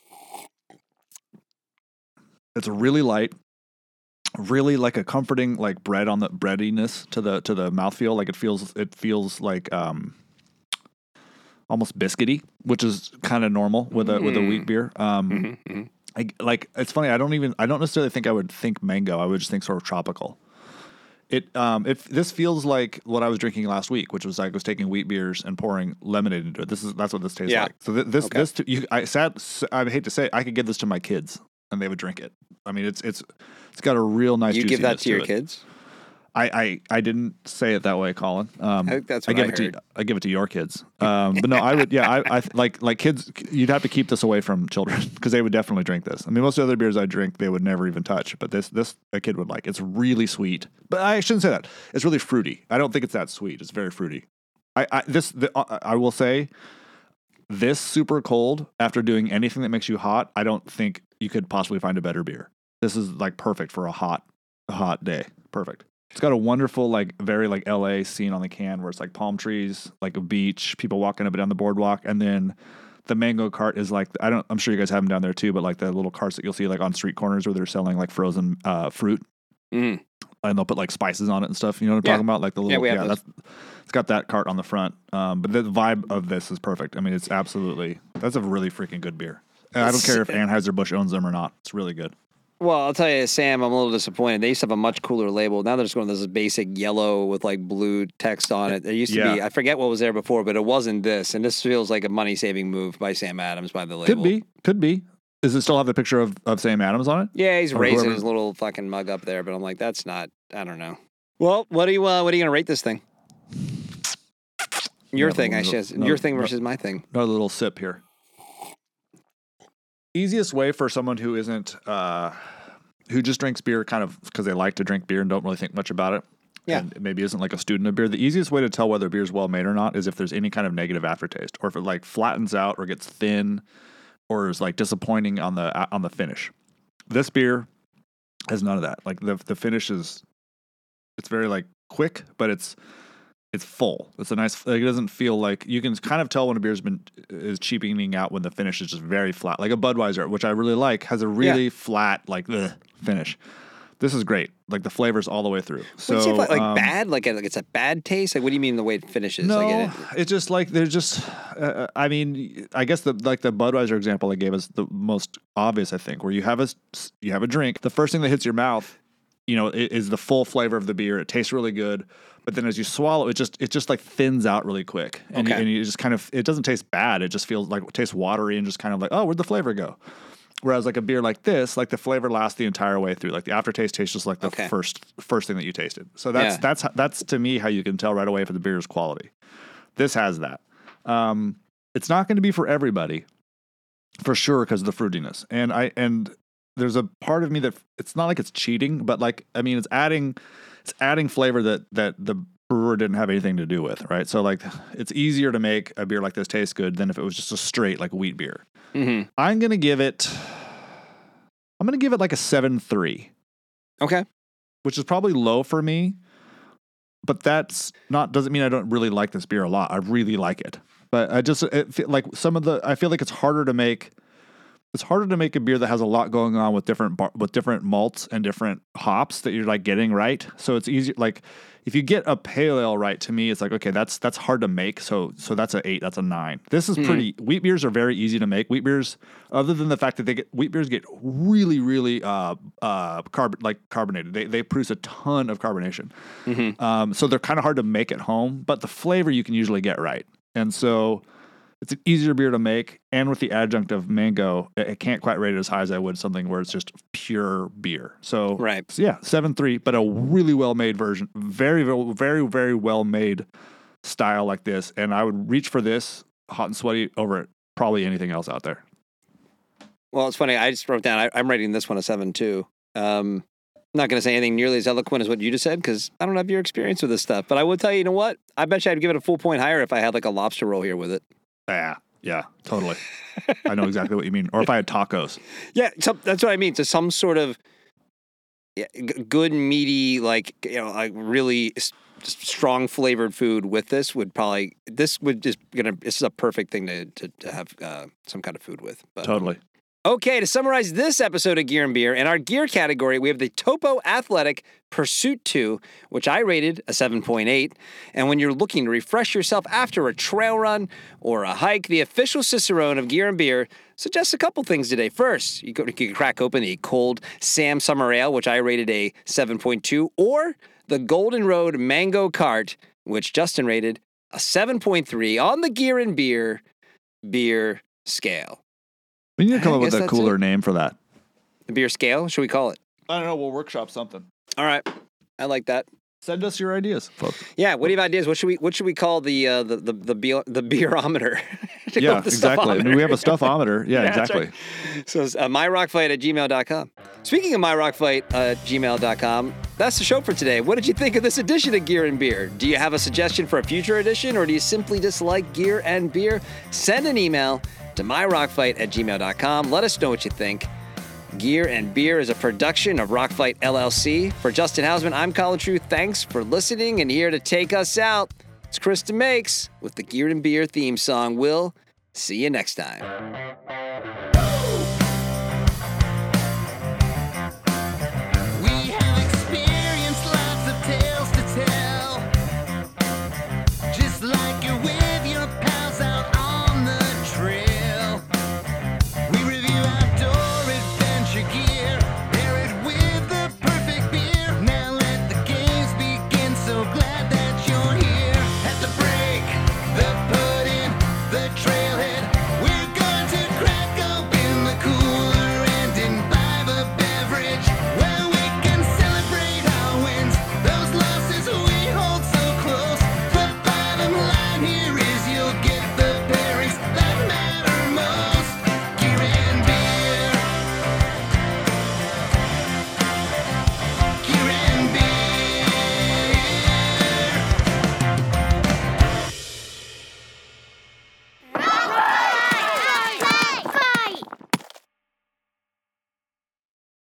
it's really light, really like a comforting like bread on the breadiness to the to the mouthfeel. Like it feels it feels like um almost biscuity, which is kind of normal with a with a wheat Mm. beer. Um Mm-hmm, mm-hmm. I, like it's funny. I don't even. I don't necessarily think I would think mango. I would just think sort of tropical. It um. It this feels like what I was drinking last week, which was like I was taking wheat beers and pouring lemonade into it. This is that's what this tastes Yeah. like. So th- this Okay. this you, I sad. I hate to say it, I could give this to my kids and they would drink it. I mean, it's it's it's got a real nice. You give that juiciness to your it. kids? I, I I didn't say it that way, Colin. Um, I think that's I what give I it heard. to I give it to your kids. Um, but no, I would. Yeah, I, I like like kids. You'd have to keep this away from children because they would definitely drink this. I mean, most of the other beers I drink, they would never even touch. But this this a kid would like. It's really sweet. But I shouldn't say that. It's really fruity. I don't think it's that sweet. It's very fruity. I, I this the, uh, I will say, this super cold after doing anything that makes you hot. I don't think you could possibly find a better beer. This is like perfect for a hot a hot day. Perfect. It's got a wonderful, like, very like L A scene on the can where it's like palm trees, like a beach, people walking up and down the boardwalk, and then the mango cart is like I don't. I'm sure you guys have them down there too, but like the little carts that you'll see like on street corners where they're selling like frozen uh, fruit, Mm. and they'll put like spices on it and stuff. You know what I'm Yeah. talking about? Like the little Yeah, we have those. that's it's got that cart on the front. Um, but the vibe of this is perfect. I mean, it's absolutely that's a really freaking good beer. And I don't It's- care if Anheuser-Busch owns them or not. It's really good. Well, I'll tell you, Sam, I'm a little disappointed. They used to have a much cooler label. Now they're just going to this basic yellow with like blue text on it. There used to Yeah. be, I forget what was there before, but it wasn't this. And this feels like a money-saving move by Sam Adams by the label. Could be. Could be. Does it still have the picture of, of Sam Adams on it? Yeah, he's Or raising whoever- his little fucking mug up there, but I'm like, that's not, I don't know. Well, what are you, uh, what are you going to rate this thing? Your Another thing, I little- should. another- Your thing versus my thing. Another little sip here. Easiest way for someone who isn't, uh, who just drinks beer kind of because they like to drink beer and don't really think much about it. Yeah. And maybe isn't like a student of beer. The easiest way to tell whether beer is well made or not is if there's any kind of negative aftertaste, or if it like flattens out or gets thin, or is like disappointing on the on the finish. This beer has none of that. Like the the finish is, it's very like quick, but it's it's full. It's a nice. Like, it doesn't feel like, you can kind of tell when a beer's been is cheapening out when the finish is just very flat. Like a Budweiser, which I really like, has a really Yeah. flat like ugh, finish. This is great. Like the flavors all the way through. So What'd you say, like, like um, bad? Like, like it's a bad taste? Like, what do you mean the way it finishes? No, Like it, it's just like there's just. Uh, I mean, I guess the like the Budweiser example I gave is the most obvious. I think where you have a s- you have a drink, the first thing that hits your mouth, you know, i- is the full flavor of the beer. It tastes really good, but then as you swallow, it just it just like thins out really quick, and, you, Okay. and you just kind of, it doesn't taste bad. It just feels like it tastes watery and just kind of like, oh, where'd the flavor go? Whereas like a beer like this, like the flavor lasts the entire way through. Like the aftertaste tastes just like the Okay. first first thing that you tasted. So that's Yeah. that's that's to me how you can tell right away if the beer is quality. This has that. Um, it's not going to be for everybody, for sure, because of the fruitiness. And I and there's a part of me that it's not like it's cheating, but like I mean, it's adding it's adding flavor that that the brewer didn't have anything to do with, right? So like it's easier to make a beer like this taste good than if it was just a straight like wheat beer. mm-hmm. I'm gonna give it. I'm gonna give it like a seven three, Okay. which is probably low for me. But that's not doesn't mean I don't really like this beer a lot. I really like it, but I just it, feel like some of the I feel like it's harder to make. It's harder to make a beer that has a lot going on with different bar, with different malts and different hops that you're like getting right. So it's easier. Like if you get a pale ale right, to me, it's like okay, that's that's hard to make. So so that's a eight. That's a nine. This is pretty. Wheat beers are very easy to make. Wheat beers, other than the fact that they get wheat beers get really really uh uh carb like carbonated. They they produce a ton of carbonation. Um, so they're kind of hard to make at home, but the flavor you can usually get right. And so it's an easier beer to make, and with the adjunct of mango, it it can't quite rate it as high as I would something where it's just pure beer. So, Right. so yeah, seven three, but a really well made version, very very very very well made style like this, and I would reach for this hot and sweaty over probably anything else out there. Well, it's funny. I just wrote down, I, I'm rating this one a seven, too. Um, I'm not going to say anything nearly as eloquent as what you just said because I don't have your experience with this stuff. But I will tell you, you know what? I bet you I'd give it a full point higher if I had like a lobster roll here with it. Yeah, yeah, totally. I know exactly what you mean. Or if I had tacos. Yeah, some, that's what I mean. So some sort of yeah, g- good, meaty, like, you know, like really s- just strong flavored food with this would probably, this would just, gonna, this is a perfect thing to, to, to have uh, some kind of food with. But, Totally. Okay, to summarize this episode of Gear and Beer, in our gear category, we have the Topo Athletic Pursuit two, which I rated a seven point eight. And when you're looking to refresh yourself after a trail run or a hike, the official Cicerone of Gear and Beer suggests a couple things today. First, you, go, you can crack open the cold Sam Summer Ale, which I rated a seven point two, or the Golden Road Mango Cart, which Justin rated a seven point three on the Gear and Beer beer scale. We need to come I up with guess a that's cooler it. name for that. The beer scale, should we call it? I don't know. We'll workshop something. All right. I like that. Send us your ideas, folks. Yeah, what do you have ideas? What should we what should we call the uh, the the the, beer, the beerometer? To go Yeah, with the exactly. I mean, we have a stuffometer. stuffometer. Yeah, Yeah, that's exactly. right. So it's uh, myrockfight at gmail dot com. Speaking of myrockfight at gmail dot com, that's the show for today. What did you think of this edition of Gear and Beer? Do you have a suggestion for a future edition, or do you simply dislike Gear and Beer? Send an email to myrockfight at gmail dot com. Let us know what you think. Gear and Beer is a production of Rockfight L L C. For Justin Hausman, I'm Colin True. Thanks for listening, and here to take us out, it's Krista Makes with the Gear and Beer theme song. We'll see you next time.